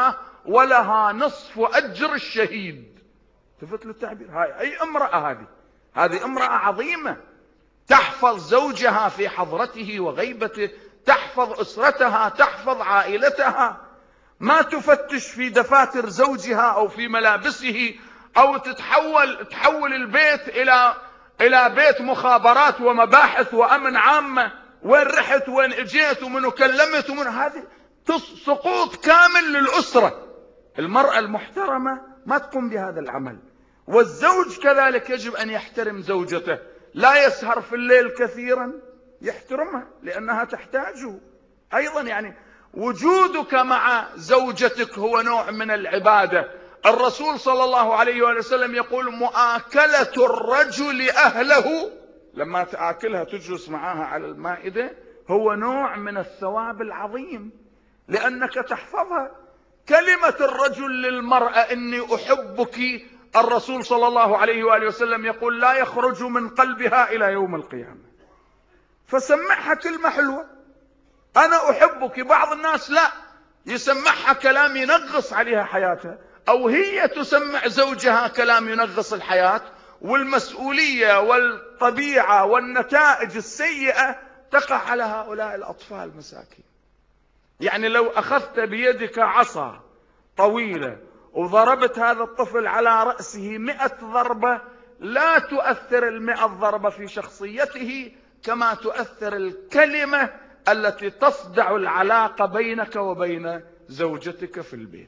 ولها نصف أجر الشهيد. التفت للتعبير. هاي أي امرأة هذه امرأة عظيمة تحفظ زوجها في حضرته وغيبته، تحفظ أسرتها، تحفظ عائلتها، ما تفتش في دفاتر زوجها أو في ملابسه، أو تحول البيت إلى بيت مخابرات ومباحث وأمن عامة، وين رحت وين اجيت ومن كلمت ومن هذه سقوط كامل للأسرة. المرأة المحترمة ما تقوم بهذا العمل. والزوج كذلك يجب أن يحترم زوجته، لا يسهر في الليل كثيرا، يحترمها لأنها تحتاجه أيضا. يعني وجودك مع زوجتك هو نوع من العبادة. الرسول صلى الله عليه وآله وسلم يقول مؤاكلة الرجل أهله، لما تآكلها تجلس معها على المائدة، هو نوع من الثواب العظيم لأنك تحفظها. كلمة الرجل للمرأة إني أحبك، الرسول صلى الله عليه وآله وسلم يقول لا يخرج من قلبها إلى يوم القيامة. فسمعها كلمة حلوة، أنا أحبك. بعض الناس لا، يسمعها كلام ينغص عليها حياتها، أو هي تسمع زوجها كلام ينغص الحياة، والمسؤولية والطبيعة والنتائج السيئة تقع على هؤلاء الأطفال مساكين. يعني لو أخذت بيدك عصا طويلة وضربت هذا الطفل على رأسه 100 ضربة، لا تؤثر 100 ضربة في شخصيته كما تؤثر الكلمة التي تصدع العلاقة بينك وبين زوجتك في البيت.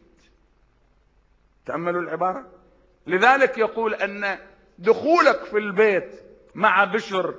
تأملوا العبارة. لذلك يقول أن دخولك في البيت مع بشر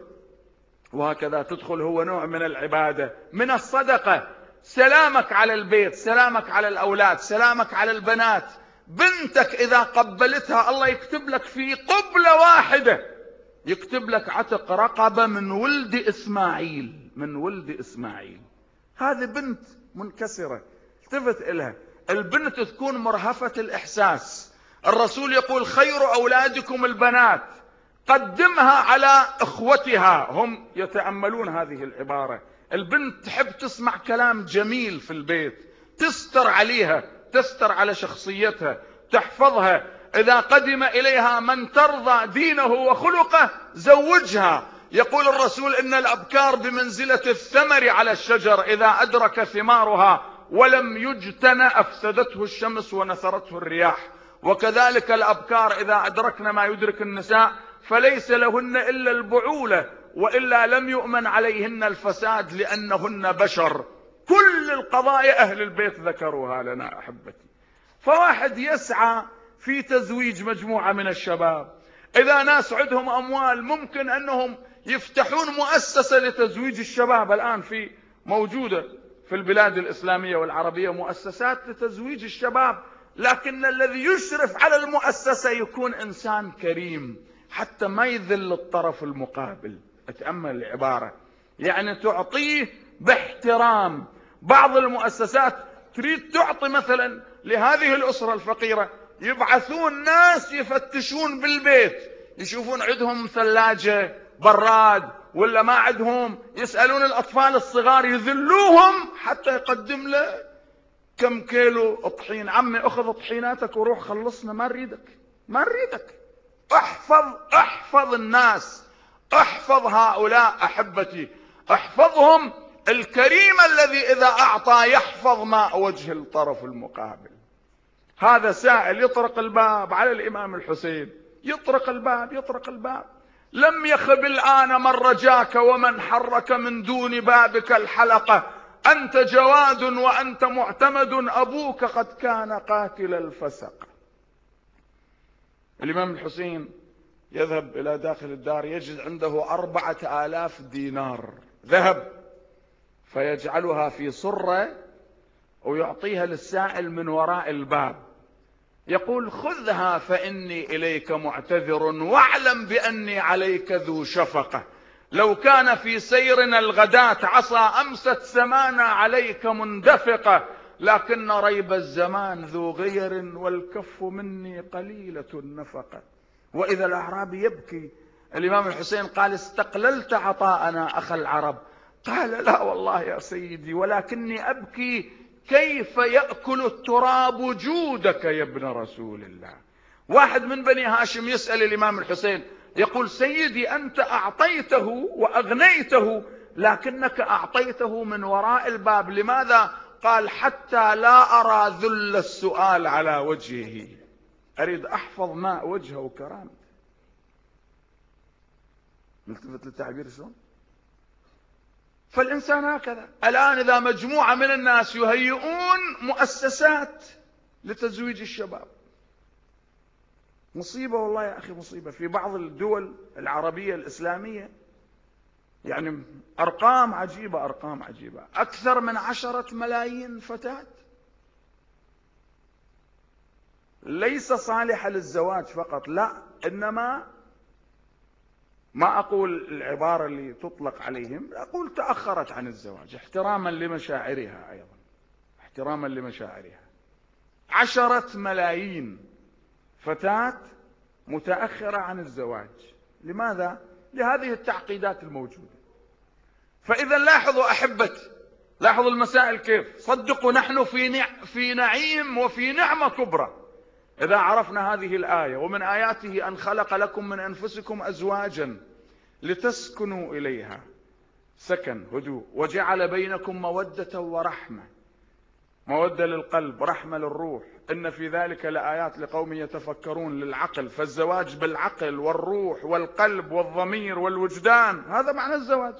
وهكذا تدخل هو نوع من العبادة، من الصدقة. سلامك على البيت، سلامك على الأولاد، سلامك على البنات. بنتك إذا قبلتها الله يكتب لك في قبلة واحدة، يكتب لك عتق رقبة من ولد إسماعيل، من ولد إسماعيل. هذه بنت منكسرة، التفت إلها. البنت تكون مرهفة الإحساس. الرسول يقول خير أولادكم البنات، قدمها على إخوتها. هم يتأملون هذه العبارة. البنت تحب تسمع كلام جميل في البيت، تستر عليها، تستر على شخصيتها، تحفظها. إذا قدم إليها من ترضى دينه وخلقه زوجها. يقول الرسول إن الأبكار بمنزلة الثمر على الشجر، إذا أدرك ثمارها ولم يجتن أفسدته الشمس ونثرته الرياح. وكذلك الأبكار إذا أدركن ما يدرك النساء فليس لهن إلا البعولة، وإلا لم يؤمن عليهن الفساد لأنهن بشر. كل القضايا أهل البيت ذكروها لنا أحبتي. فواحد يسعى في تزويج مجموعة من الشباب، إذا ناس عندهم أموال ممكن أنهم يفتحون مؤسسة لتزويج الشباب. الآن موجودة في البلاد الإسلامية والعربية مؤسسات لتزويج الشباب، لكن الذي يشرف على المؤسسة يكون إنسان كريم حتى ما يذل الطرف المقابل. أتأمل العبارة، يعني تعطيه باحترام. بعض المؤسسات تريد تعطي مثلا لهذه الأسرة الفقيرة، يبعثون ناس يفتشون بالبيت، يشوفون عندهم ثلاجة، براد، ولا ما عندهم، يسألون الأطفال الصغار يذلوهم حتى يقدم له كم كيلو طحين. عمي أخذ طحيناتك وروح خلصنا، ما نريدك، ما نريدك. احفظ الناس، احفظ هؤلاء أحبتي، احفظهم. الكريم الذي إذا أعطى يحفظ ماء وجه الطرف المقابل. هذا سائل يطرق الباب على الإمام الحسين، يطرق الباب. لم يخب الآن من رجاك ومن حرك من دون بابك الحلقة، أنت جواد وأنت معتمد، أبوك قد كان قاتل الفسق. الإمام الحسين يذهب إلى داخل الدار، يجد عنده 4000 دينار ذهب، فيجعلها في صرة ويعطيها للسائل من وراء الباب. يقول خذها فإني إليك معتذر، واعلم بأني عليك ذو شفقة. لو كان في سيرنا الغداة عصا أمست سمانا عليك مندفقة، لكن ريب الزمان ذو غير والكف مني قليلة النفقة. وإذا الأعرابي يبكي، الإمام الحسين قال استقللت عطاءنا أخ العرب؟ قال لا والله يا سيدي، ولكني أبكي كيف يأكل التراب جودك يا ابن رسول الله. واحد من بني هاشم يسأل الإمام الحسين يقول: سيدي أنت أعطيته وأغنيته، لكنك أعطيته من وراء الباب، لماذا؟ قال: حتى لا أرى ذل السؤال على وجهه، أريد أحفظ ماء وجهه وكرامته. ملتفت للتعبير شلون؟ فالإنسان هكذا. الآن إذا مجموعة من الناس يهيئون مؤسسات لتزويج الشباب، مصيبة والله يا أخي، مصيبة. في بعض الدول العربية الإسلامية يعني أرقام عجيبة، أرقام عجيبة، أكثر من 10 ملايين فتاة ليس صالحة للزواج فقط، لا، إنما ما أقول العبارة اللي تطلق عليهم، أقول تأخرت عن الزواج احتراما لمشاعرها، أيضا احتراما لمشاعرها. 10 ملايين فتاة متأخرة عن الزواج. لماذا؟ لهذه التعقيدات الموجودة. فإذا لاحظوا أحبتي، لاحظوا المسائل كيف. صدقوا نحن في نعيم وفي نعمة كبرى إذا عرفنا هذه الآية: ومن آياته أن خلق لكم من أنفسكم أزواجا لتسكنوا إليها، سكن، هدوء، وجعل بينكم مودة ورحمة، مودة للقلب، رحمة للروح، إن في ذلك لآيات لقوم يتفكرون، للعقل. فالزواج بالعقل والروح والقلب والضمير والوجدان، هذا معنى الزواج.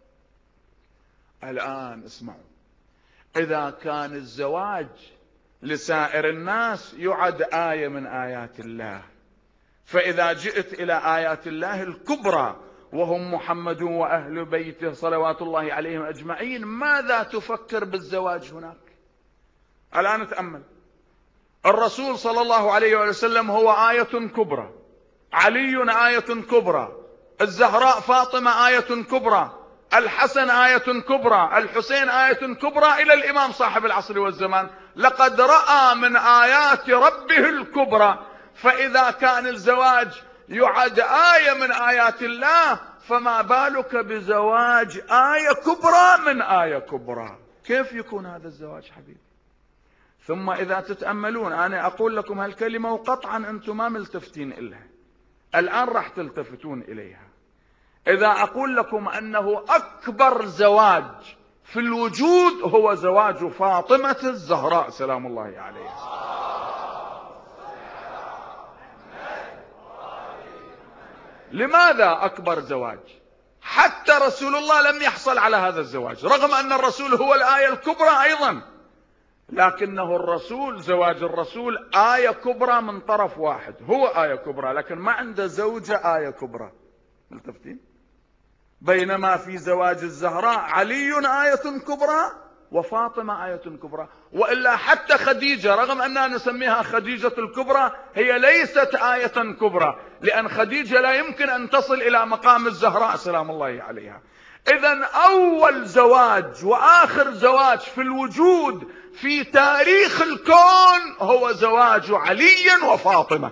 الآن اسمعوا، إذا كان الزواج لسائر الناس يعد آية من آيات الله، فإذا جئت إلى آيات الله الكبرى وهم محمد وأهل بيته صلوات الله عليهم أجمعين، ماذا تفكر بالزواج هناك؟ الآن تأمل. الرسول صلى الله عليه وسلم هو آية كبرى، علي آية كبرى، الزهراء فاطمة آية كبرى، الحسن آية كبرى، الحسين آية كبرى، إلى الإمام صاحب العصر والزمان. لقد رأى من آيات ربه الكبرى. فإذا كان الزواج يعد آية من آيات الله، فما بالك بزواج آية كبرى من آية كبرى؟ كيف يكون هذا الزواج حبيبي؟ ثم إذا تتأملون، أنا أقول لكم هالكلمة وقطعا أنتم ما ملتفتين إلها، الآن راح تلتفتون إليها. إذا أقول لكم أنه أكبر زواج في الوجود هو زواج فاطمة الزهراء سلام الله عليها. لماذا أكبر زواج؟ حتى رسول الله لم يحصل على هذا الزواج، رغم أن الرسول هو الآية الكبرى أيضا، لكنه الرسول، زواج الرسول آية كبرى من طرف واحد، هو آية كبرى، لكن ما عنده زوجة آية كبرى. ملتفتين؟ بينما في زواج الزهراء علي آية كبرى وفاطمة آية كبرى. وإلا حتى خديجة، رغم أننا نسميها خديجة الكبرى، هي ليست آية كبرى، لأن خديجة لا يمكن أن تصل إلى مقام الزهراء سلام الله عليها. إذن أول زواج وآخر زواج في الوجود في تاريخ الكون هو زواج علي وفاطمة.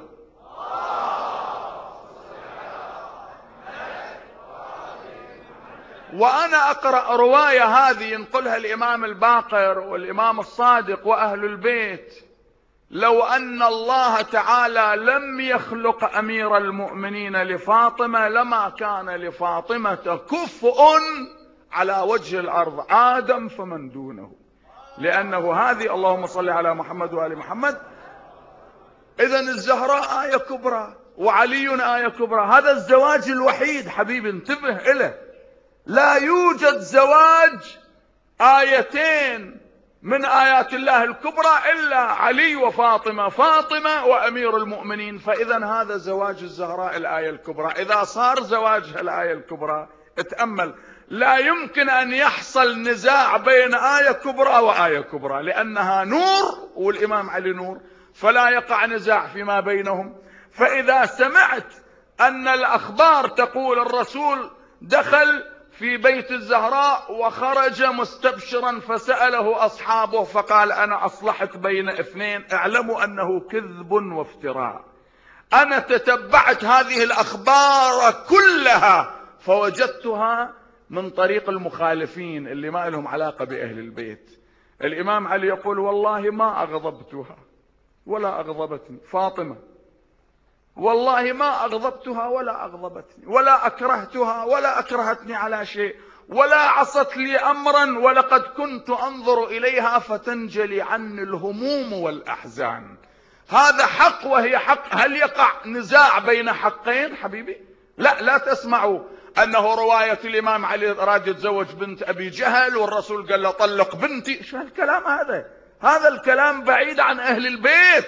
وأنا أقرأ رواية هذه ينقلها الإمام الباقر والإمام الصادق وأهل البيت: لو أن الله تعالى لم يخلق أمير المؤمنين لفاطمة لما كان لفاطمة كفء على وجه الأرض آدم فمن دونه، لأنه هذه، اللهم صل على محمد وآل محمد. إذن الزهراء آية كبرى وعلي آية كبرى، هذا الزواج الوحيد حبيبي، انتبه إليه. لا يوجد زواج آيتين من آيات الله الكبرى إلا علي وفاطمة، فاطمة وأمير المؤمنين. فإذا هذا زواج الزهراء الآية الكبرى. إذا صار زواجها الآية الكبرى، اتأمل، لا يمكن أن يحصل نزاع بين آية كبرى وآية كبرى، لأنها نور والإمام علي نور، فلا يقع نزاع فيما بينهم. فإذا سمعت أن الأخبار تقول الرسول دخل في بيت الزهراء وخرج مستبشرا فسأله أصحابه فقال أنا أصلحت بين اثنين، اعلموا أنه كذب وافتراء. أنا تتبعت هذه الأخبار كلها فوجدتها من طريق المخالفين اللي ما لهم علاقة بأهل البيت. الإمام علي يقول والله ما أغضبتها ولا أغضبتني فاطمة، والله ما أغضبتها ولا أغضبتني، ولا أكرهتها ولا أكرهتني على شيء، ولا عصت لي أمرا، ولقد كنت أنظر إليها فتنجلي عني الهموم والأحزان. هذا حق وهي حق. هل يقع نزاع بين حقين حبيبي؟ لا، لا تسمعوا أنه رواية الإمام علي راد يتزوج بنت أبي جهل والرسول قال له طلق بنتي. شو هالكلام هذا؟ هذا الكلام بعيد عن أهل البيت،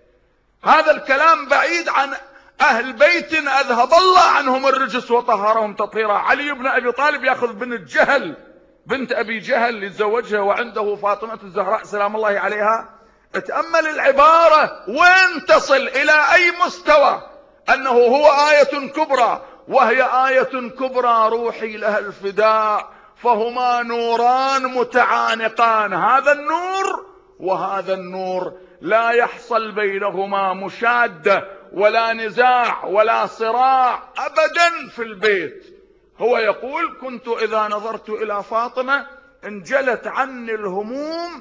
هذا الكلام بعيد عن أهل بيت أذهب الله عنهم الرجس وطهرهم تطهيرا. علي بن أبي طالب يأخذ بنت جهل، بنت أبي جهل، يتزوجها وعنده فاطمة الزهراء سلام الله عليها. اتأمل العبارة وين تصل، إلى أي مستوى، أنه هو آية كبرى وهي آية كبرى روحي لها الفداء، فهما نوران متعانقان، هذا النور وهذا النور لا يحصل بينهما مشادة ولا نزاع ولا صراع أبدا في البيت. هو يقول كنت إذا نظرت إلى فاطمة انجلت عني الهموم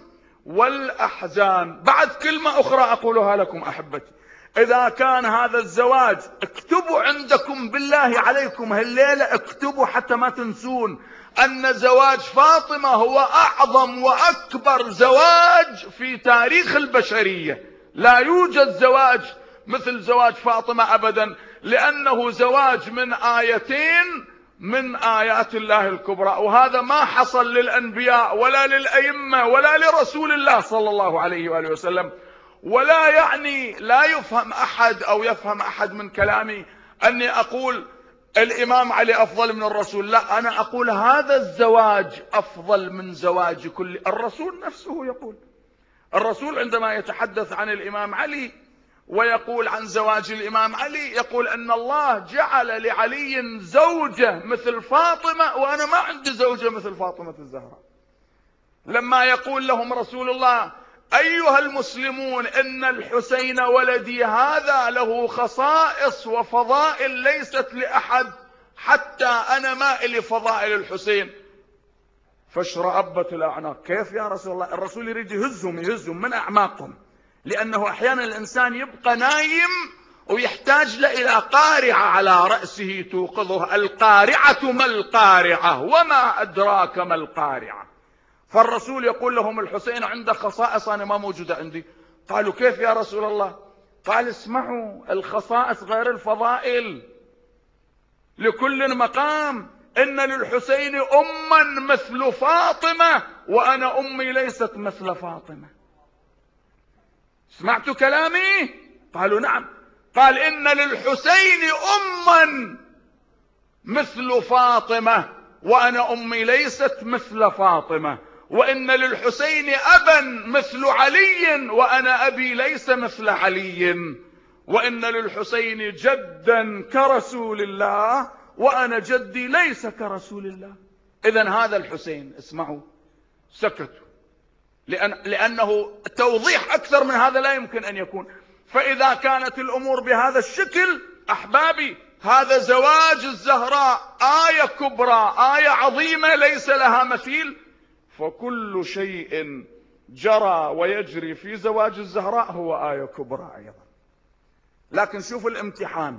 والأحزان. بعد كلمة أخرى أقولها لكم أحبتي، إذا كان هذا الزواج، اكتبوا عندكم بالله عليكم هالليلة، اكتبوا حتى ما تنسون أن زواج فاطمة هو أعظم وأكبر زواج في تاريخ البشرية. لا يوجد زواج مثل زواج فاطمة أبدا، لأنه زواج من آيتين من آيات الله الكبرى، وهذا ما حصل للأنبياء ولا للأئمة ولا لرسول الله صلى الله عليه وآله وسلم. ولا يعني لا يفهم أحد أو يفهم أحد من كلامي أني أقول الإمام علي أفضل من الرسول، لا، أنا أقول هذا الزواج أفضل من زواج كل. الرسول نفسه يقول، الرسول عندما يتحدث عن الإمام علي ويقول عن زواج الإمام علي يقول أن الله جعل لعلي زوجة مثل فاطمة وأنا ما عندي زوجة مثل فاطمة الزهراء. لما يقول لهم رسول الله أيها المسلمون إن الحسين ولدي هذا له خصائص وفضائل ليست لأحد، حتى أنا ما إلي فضائل الحسين، فاشرأبت الأعناق. كيف يا رسول الله؟ الرسول يريد يهزهم من أعماقهم، لأنه أحيانا الإنسان يبقى نايم ويحتاج إلى قارعة على رأسه توقظه. القارعة ما القارعة وما أدراك ما القارعة. فالرسول يقول لهم الحسين عنده خصائص أنا ما موجودة عندي. قالوا كيف يا رسول الله؟ قال اسمعوا، الخصائص غير الفضائل، لكل مقام. إن للحسين أما مثل فاطمة وأنا أمي ليست مثل فاطمة. سمعتوا كلامي؟ قالوا نعم. قال إن للحسين أما مثل فاطمة وأنا أمي ليست مثل فاطمة، وإن للحسين أبا مثل علي وأنا أبي ليس مثل علي، وإن للحسين جدا كرسول الله وأنا جدي ليس كرسول الله. إذن هذا الحسين، اسمعوا، سكتوا لأنه توضيح أكثر من هذا لا يمكن أن يكون. فإذا كانت الأمور بهذا الشكل أحبابي، هذا زواج الزهراء آية كبرى، آية عظيمة ليس لها مثيل، فكل شيء جرى ويجري في زواج الزهراء هو آية كبرى أيضا. لكن شوف الامتحان.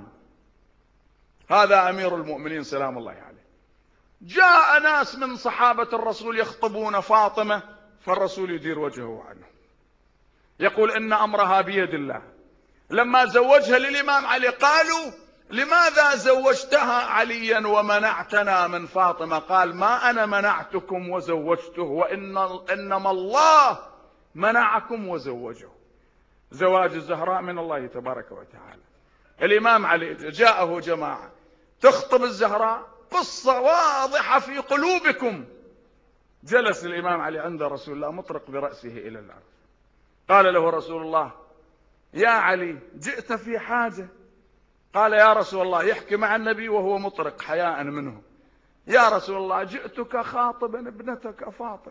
هذا أمير المؤمنين سلام الله عليه، جاء ناس من صحابة الرسول يخطبون فاطمة، فالرسول يدير وجهه عنه يقول إن أمرها بيد الله. لما زوجها للإمام علي قالوا لماذا زوجتها عليا ومنعتنا من فاطمة؟ قال ما أنا منعتكم وزوجته، وإنما الله منعكم وزوجه. زواج الزهراء من الله تبارك وتعالى. الإمام علي جاءه جماعة تخطب الزهراء، قصة واضحة في قلوبكم. جلس الإمام علي عند رسول الله مطرق برأسه إلى الأرض. قال له رسول الله يا علي جئت في حاجة؟ قال يا رسول الله، يحكي مع النبي وهو مطرق حياء منه، يا رسول الله جئتك خاطبا ابنتك فاطمة.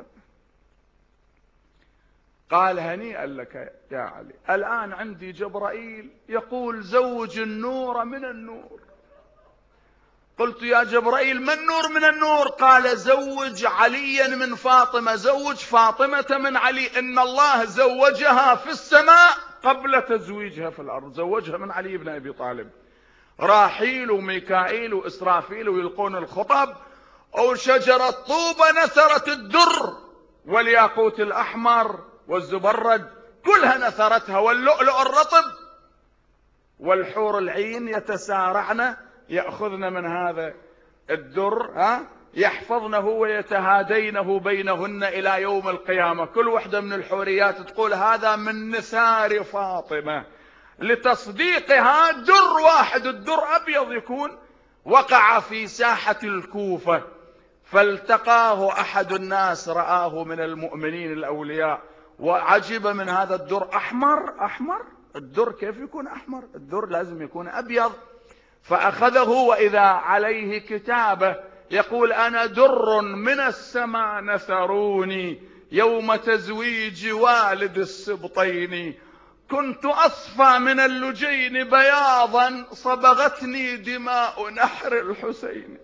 قال هنيئا لك يا علي، الآن عندي جبرائيل يقول زوج النور من النور. قلت يا جبرائيل ما النور من النور؟ قال زوج عليا من فاطمة، زوج فاطمة من علي، إن الله زوجها في السماء قبل تزويجها في الأرض، زوجها من علي بن أبي طالب. راحيل وميكائيل وإسرافيل ويلقون الخطب، وشجرة طوبى نثرت الدر والياقوت الأحمر والزبرد كلها نثرتها، واللؤلؤ الرطب، والحور العين يتسارعن يأخذن من هذا الدر يحفظنه ويتهادينه بينهن إلى يوم القيامة. كل وحدة من الحوريات تقول هذا من نثار فاطمة، لتصديقها در واحد، الدر أبيض يكون، وقع في ساحة الكوفة، فالتقاه أحد الناس رآه من المؤمنين الأولياء وعجب من هذا الدر. أحمر الدر كيف يكون أحمر؟ الدر لازم يكون أبيض. فأخذه وإذا عليه كتابه يقول أنا در من السماء نثروني يوم تزويج والد السبطين، كنت أصفى من اللجين بياضا صبغتني دماء نحر الحسين.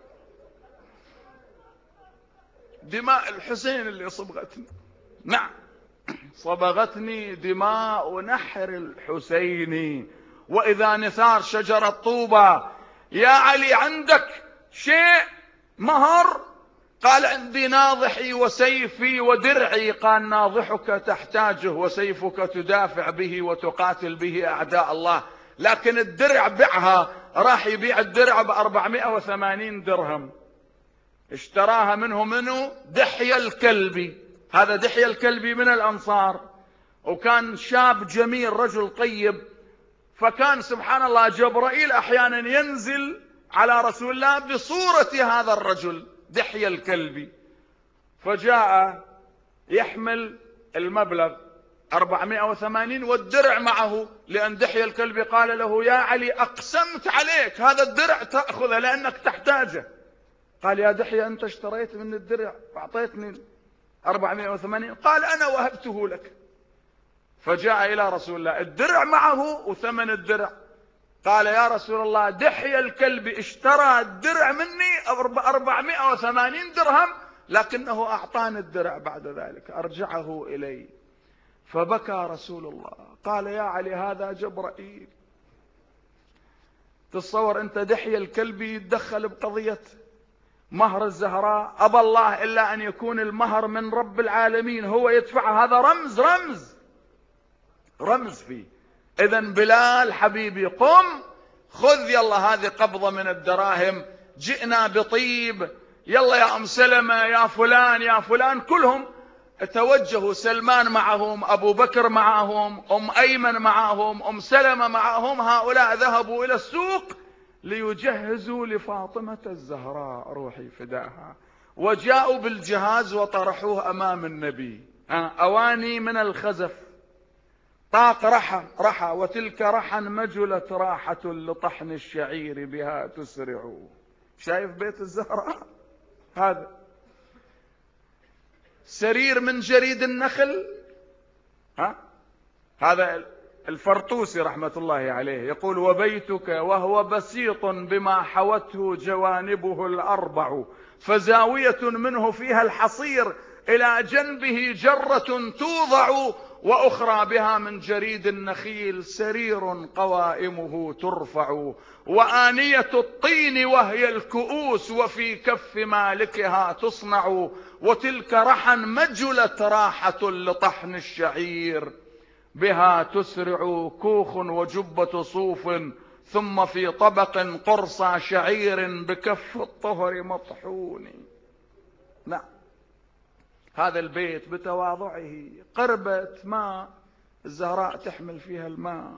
دماء الحسين اللي صبغتني، نعم صبغتني دماء نحر الحسين. وإذا نثار شجرة طوبى، يا علي عندك شيء مهر؟ قال عندي ناضحي وسيفي ودرعي. قال ناضحك تحتاجه وسيفك تدافع به وتقاتل به أعداء الله، لكن الدرع بعها. راح يبيع الدرع ب480 درهم، اشتراها منه دحية الكلبي. هذا دحية الكلبي من الأنصار، وكان شاب جميل رجل طيب. فكان سبحان الله جبرائيل أحيانا ينزل على رسول الله بصورة هذا الرجل دحية الكلبي، فجاء يحمل المبلغ 480 والدرع معه، لأن دحية الكلبي قال له يا علي أقسمت عليك هذا الدرع تأخذه لأنك تحتاجه. قال يا دحية أنت اشتريت من الدرع وأعطيتني 480؟ قال أنا وهبته لك. فجاء إلى رسول الله الدرع معه وثمن الدرع. قال يا رسول الله دحية الكلب اشترى الدرع مني 480 درهم، لكنه أعطاني الدرع بعد ذلك أرجعه إلي. فبكى رسول الله، قال يا علي هذا جبرائيل. تصور أنت دحية الكلب يتدخل بقضية مهر الزهراء؟ أبى الله إلا أن يكون المهر من رب العالمين هو يدفع. هذا رمز فيه. إذن بلال حبيبي قم خذ يلا هذه قبضة من الدراهم، جئنا بطيب، يلا يا أم سلمة يا فلان كلهم توجهوا. سلمان معهم، أبو بكر معهم، أم أيمن معهم، أم سلمة معهم. هؤلاء ذهبوا إلى السوق ليجهزوا لفاطمة الزهراء روحي فداها، وجاءوا بالجهاز وطرحوه أمام النبي. أواني من الخزف، طاق رحى وتلك رحى مجلت راحة لطحن الشعير بها تسرع. شايف بيت الزهراء؟ هذا سرير من جريد النخل. هذا الفرطوسي رحمة الله عليه يقول وبيتك وهو بسيط بما حوته جوانبه الأربع، فزاوية منه فيها الحصير إلى جنبه جرة توضع، وأخرى بها من جريد النخيل سرير قوائمه ترفع، وآنية الطين وهي الكؤوس وفي كف مالكها تصنع، وتلك رحى مجلت راحة لطحن الشعير بها تسرع، كوخ وجبة صوف ثم في طبق قرصى شعير بكف الطهر مطحون. نعم هذا البيت بتواضعه قربة ماء الزهراء تحمل فيها الماء.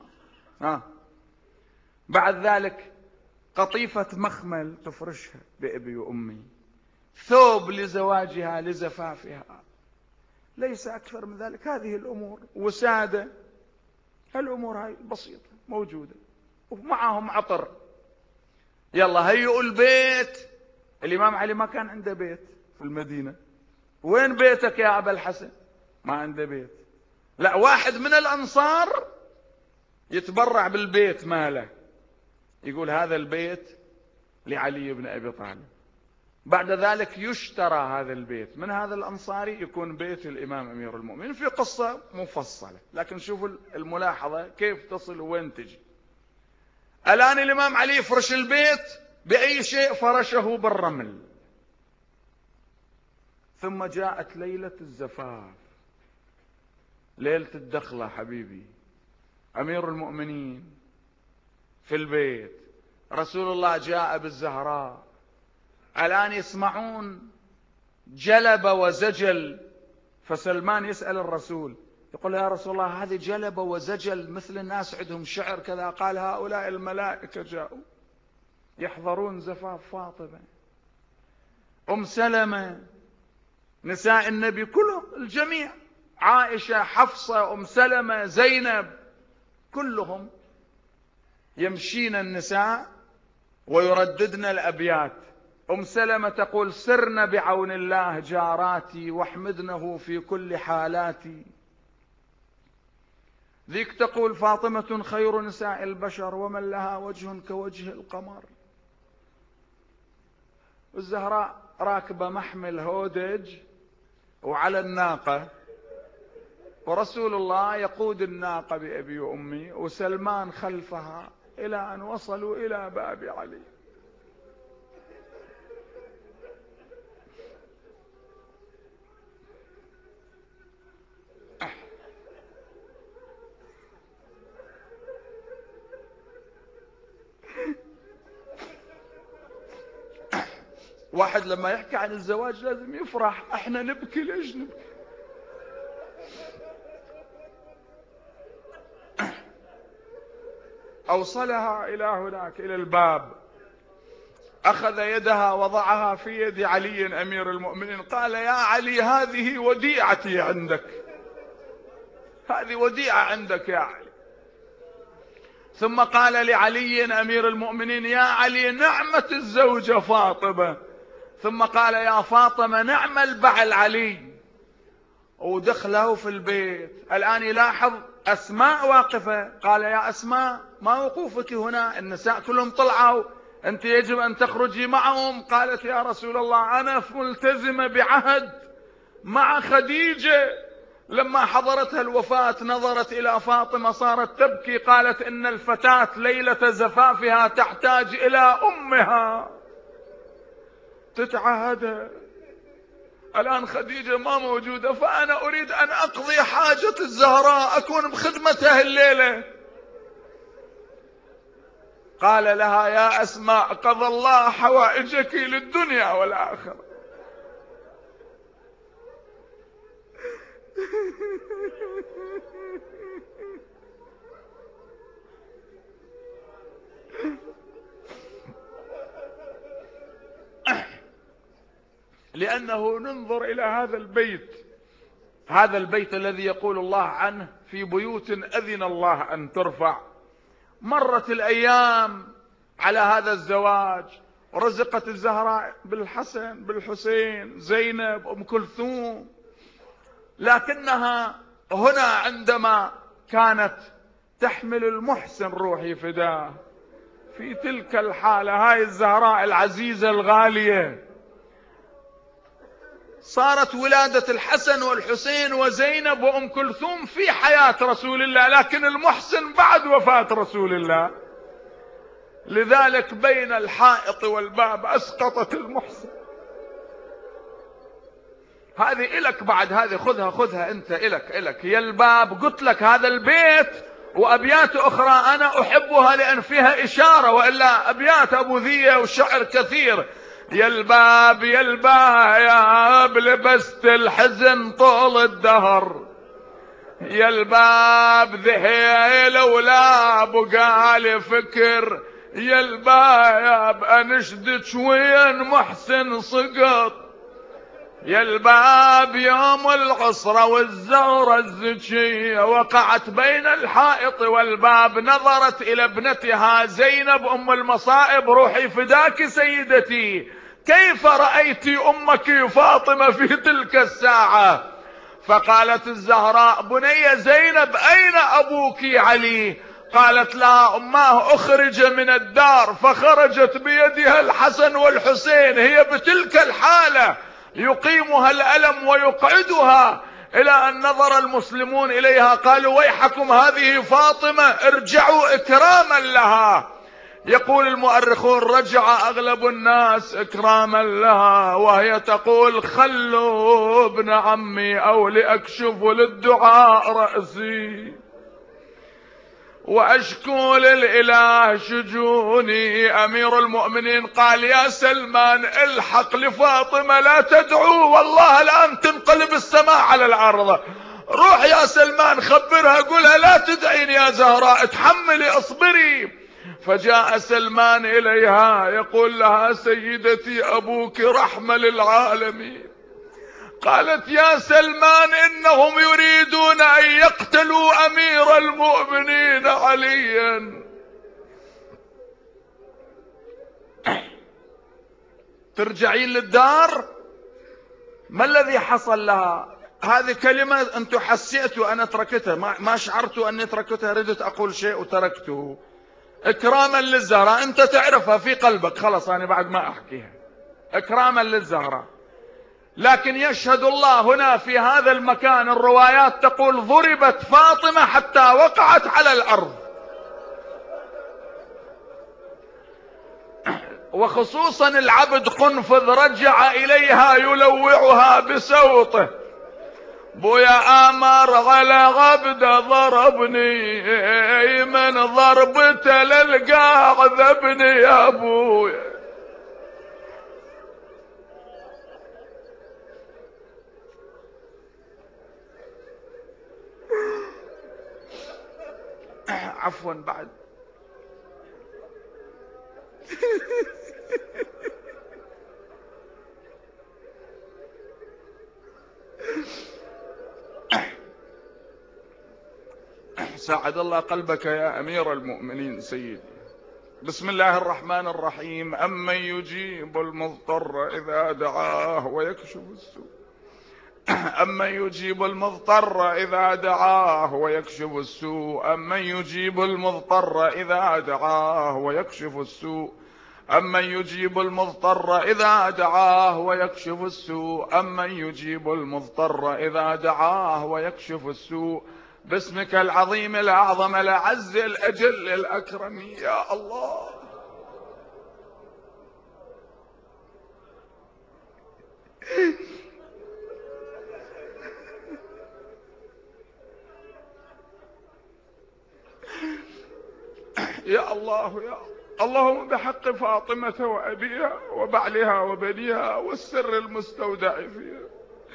بعد ذلك قطيفة مخمل تفرشها بأبي وأمي، ثوب لزواجها لزفافها، ليس أكثر من ذلك. هذه الأمور وسادة، الأمور هاي بسيطة موجودة، ومعهم عطر. يلا هيئوا البيت. الإمام علي ما كان عنده بيت في المدينة. وين بيتك يا أبا الحسن؟ ما عنده بيت. لا، واحد من الأنصار يتبرع بالبيت ماله، يقول هذا البيت لعلي بن أبي طالب. بعد ذلك يشترى هذا البيت من هذا الأنصاري، يكون بيت الإمام أمير المؤمنين، في قصة مفصلة، لكن شوفوا الملاحظة كيف تصل وين تجي. الآن الإمام علي يفرش البيت بأي شيء؟ فرشه بالرمل. ثم جاءت ليلة الزفاف، ليلة الدخلة حبيبي، أمير المؤمنين في البيت، رسول الله جاء بالزهراء. الآن يسمعون جلب وزجل، فسلمان يسأل الرسول يقول يا رسول الله هذه جلب وزجل مثل الناس عندهم شعر كذا؟ قال هؤلاء الملائكة جاءوا يحضرون زفاف فاطمة. أم سلمة، نساء النبي كلهم، الجميع، عائشة، حفصة، أم سلمة، زينب، كلهم يمشين النساء ويرددن الأبيات. أم سلمة تقول سرن بعون الله جاراتي واحمدنه في كل حالاتي. ذيك تقول فاطمة خير نساء البشر ومن لها وجه كوجه القمر. الزهراء راكبة محمل هودج وعلى الناقة، ورسول الله يقود الناقة بأبي وأمي، وسلمان خلفها إلى أن وصلوا إلى باب علي. واحد لما يحكي عن الزواج لازم يفرح، احنا نبكي. ليش نبكي؟ أوصلها إلى هناك إلى الباب، أخذ يدها وضعها في يد علي أمير المؤمنين، قال يا علي هذه وديعتي عندك، هذه وديعة عندك يا علي. ثم قال لعلي أمير المؤمنين يا علي نعمة الزوجة فاطمة. ثم قال يا فاطمة نعم البعل علي. ودخله في البيت. الآن يلاحظ أسماء واقفة، قال يا أسماء ما وقوفك هنا؟ النساء كلهم طلعوا، أنت يجب أن تخرجي معهم. قالت يا رسول الله أنا ملتزمة بعهد مع خديجة. لما حضرتها الوفاة نظرت إلى فاطمة صارت تبكي، قالت إن الفتاة ليلة زفافها تحتاج إلى أمها تتعهدها. الآن خديجة ما موجودة، فأنا أريد أن أقضي حاجة الزهراء، أكون بخدمتها الليلة. قال لها يا أسماء قضى الله حوائجك للدنيا والآخرة. لأنه ننظر إلى هذا البيت، هذا البيت الذي يقول الله عنه في بيوت أذن الله أن ترفع. مرت الأيام على هذا الزواج، ورزقت الزهراء بالحسن بالحسين، زينب، أم كلثوم، لكنها هنا عندما كانت تحمل المحسن روحي فداه في تلك الحالة، هاي الزهراء العزيزة الغالية، صارت ولادة الحسن والحسين وزينب وأم كلثوم في حياة رسول الله، لكن المحسن بعد وفاة رسول الله. لذلك بين الحائط والباب أسقطت المحسن. هذه إلك بعد، هذه خذها أنت، إلك هي الباب. قلت لك هذا البيت وأبيات أخرى أنا أحبها لأن فيها إشارة، وإلا أبيات أبو ذية وشعر كثير. يا الباب يا الباب لبست الحزن طول الدهر، يا الباب ذهيل ولا بقالي فكر، يا الباب أنشدك وين محسن سقط، يا الباب يوم العصرة والزورة الزكية وقعت بين الحائط والباب، نظرت إلى ابنتها زينب أم المصائب، روحي فداك سيدتي، كيف رأيت أمك فاطمة في تلك الساعة؟ فقالت الزهراء بني زينب أين أبوك علي؟ قالت لا أماه أخرج من الدار، فخرجت بيدها الحسن والحسين، هي بتلك الحالة يقيمها الألم ويقعدها، إلى أن نظر المسلمون إليها قالوا ويحكم هذه فاطمة، ارجعوا إكراما لها. يقول المؤرخون رجع أغلب الناس إكراما لها، وهي تقول خلوا ابن عمي أو لأكشف للدعاء رأسي وأشكو للإله شجوني. أمير المؤمنين قال يا سلمان الحق لفاطمة لا تدعو، والله الآن تنقلب السماء على الأرض. روح يا سلمان خبرها قولها لا تدعين يا زهراء، اتحملي اصبري. فجاء سلمان إليها يقول لها سيدتي أبوك رحمة للعالمين. قالت يا سلمان إنهم يريدون أن يقتلوا أمير المؤمنين عليا. ترجعين للدار؟ ما الذي حصل لها؟ هذه كلمة أنتم حسيتوا أنا تركتها، ما شعرتوا أني تركتها، ردت أقول شيء وتركته إكراما للزهراء. أنت تعرفها في قلبك، خلص أنا بعد ما أحكيها، إكراما للزهراء. لكن يشهد الله هنا في هذا المكان، الروايات تقول ضربت فاطمة حتى وقعت على الأرض، وخصوصا العبد قنفذ رجع إليها يلوعها بصوته بويا آمر على غبد ضربني من ضربته للقاع ذبني يا ابويا. عفوا بعد. ساعد الله قلبك يا أمير المؤمنين سيدي. بسم الله الرحمن الرحيم. أمن يجيب المضطر إذا دعاه ويكشف السوء، أمن يجيب المضطر إذا دعاه ويكشف السوء، أمن يجيب المضطر إذا دعاه ويكشف السوء، أمن يجيب المضطر إذا دعاه ويكشف السوء، أمن يجيب المضطر إذا دعاه ويكشف السوء. باسمك العظيم الأعظم الأعز الأجل الأكرم يا الله. يا الله يا اللهم بحق فاطمة وأبيها وبعلها وبنيها والسر المستودع فيها،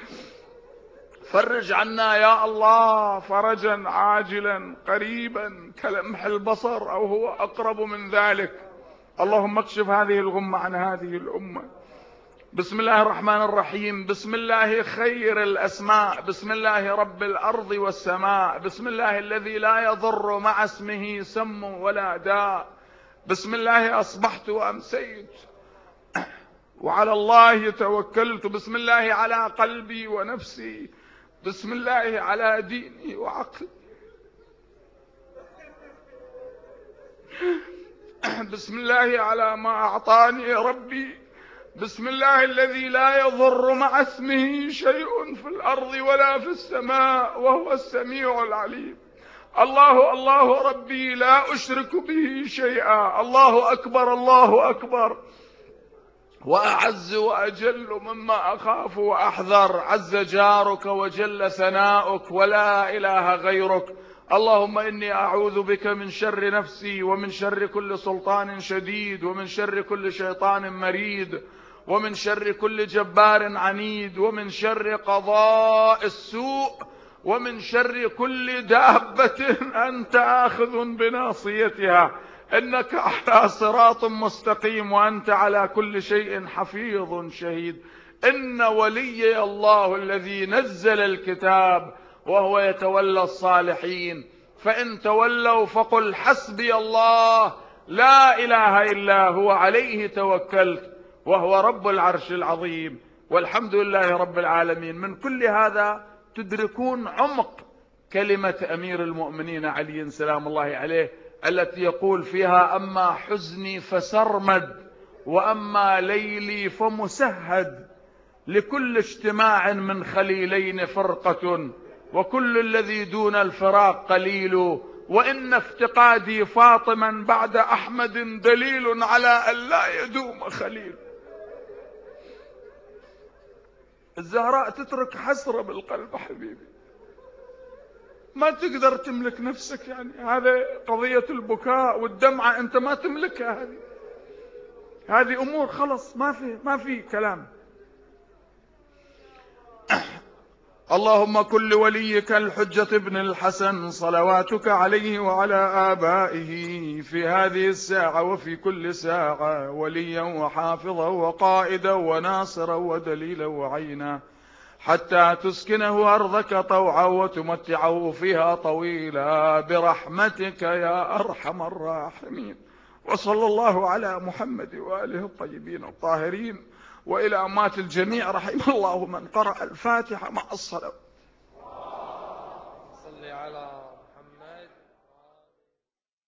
فرج عنا يا الله فرجا عاجلا قريبا كلمح البصر أو هو أقرب من ذلك. اللهم اكشف هذه الغمة عن هذه الأمة. بسم الله الرحمن الرحيم. بسم الله خير الأسماء، بسم الله رب الأرض والسماء، بسم الله الذي لا يضر مع اسمه سم ولا داء. بسم الله أصبحت وأمسيت وعلى الله توكلت. بسم الله على قلبي ونفسي، بسم الله على ديني وعقلي، بسم الله على ما أعطاني ربي. بسم الله الذي لا يضر مع اسمه شيء في الأرض ولا في السماء وهو السميع العليم. الله الله ربي لا أشرك به شيئا. الله أكبر الله أكبر، وأعز وأجل مما أخاف وأحذر، عز جارك وجل ثناؤك ولا إله غيرك. اللهم إني أعوذ بك من شر نفسي ومن شر كل سلطان شديد ومن شر كل شيطان مريد ومن شر كل جبار عنيد ومن شر قضاء السوء ومن شر كل دابة أنت آخذ بناصيتها، إنك على صراط مستقيم وأنت على كل شيء حفيظ شهيد. إن وليي الله الذي نزل الكتاب وهو يتولى الصالحين، فإن تولوا فقل حسبي الله لا إله إلا هو عليه توكلت وهو رب العرش العظيم والحمد لله رب العالمين. من كل هذا تدركون عمق كلمة أمير المؤمنين علي سلام الله عليه التي يقول فيها: أما حزني فسرمد وأما ليلي فمسهد، لكل اجتماع من خليلين فرقة، وكل الذي دون الفراق قليل، وإن افتقادي فاطما بعد أحمد دليل على أن لا يدوم خليل. الزهراء تترك حسرة بالقلب حبيبي، ما تقدر تملك نفسك. يعني هذا قضية البكاء والدمعة أنت ما تملكها. هذه أمور خلص ما في كلام. اللهم كن لوليك الحجة ابن الحسن صلواتك عليه وعلى آبائه في هذه الساعة وفي كل ساعة وليا وحافظا وقائدا وناصرا ودليلا وعينا، حتى تسكنه أرضك طوعا وتمتعه فيها طويلا برحمتك يا أرحم الراحمين. وصلى الله على محمد وآله الطيبين الطاهرين. وإلى أمات الجميع رحم الله من قرأ الفاتحة مع الصلاة. صل على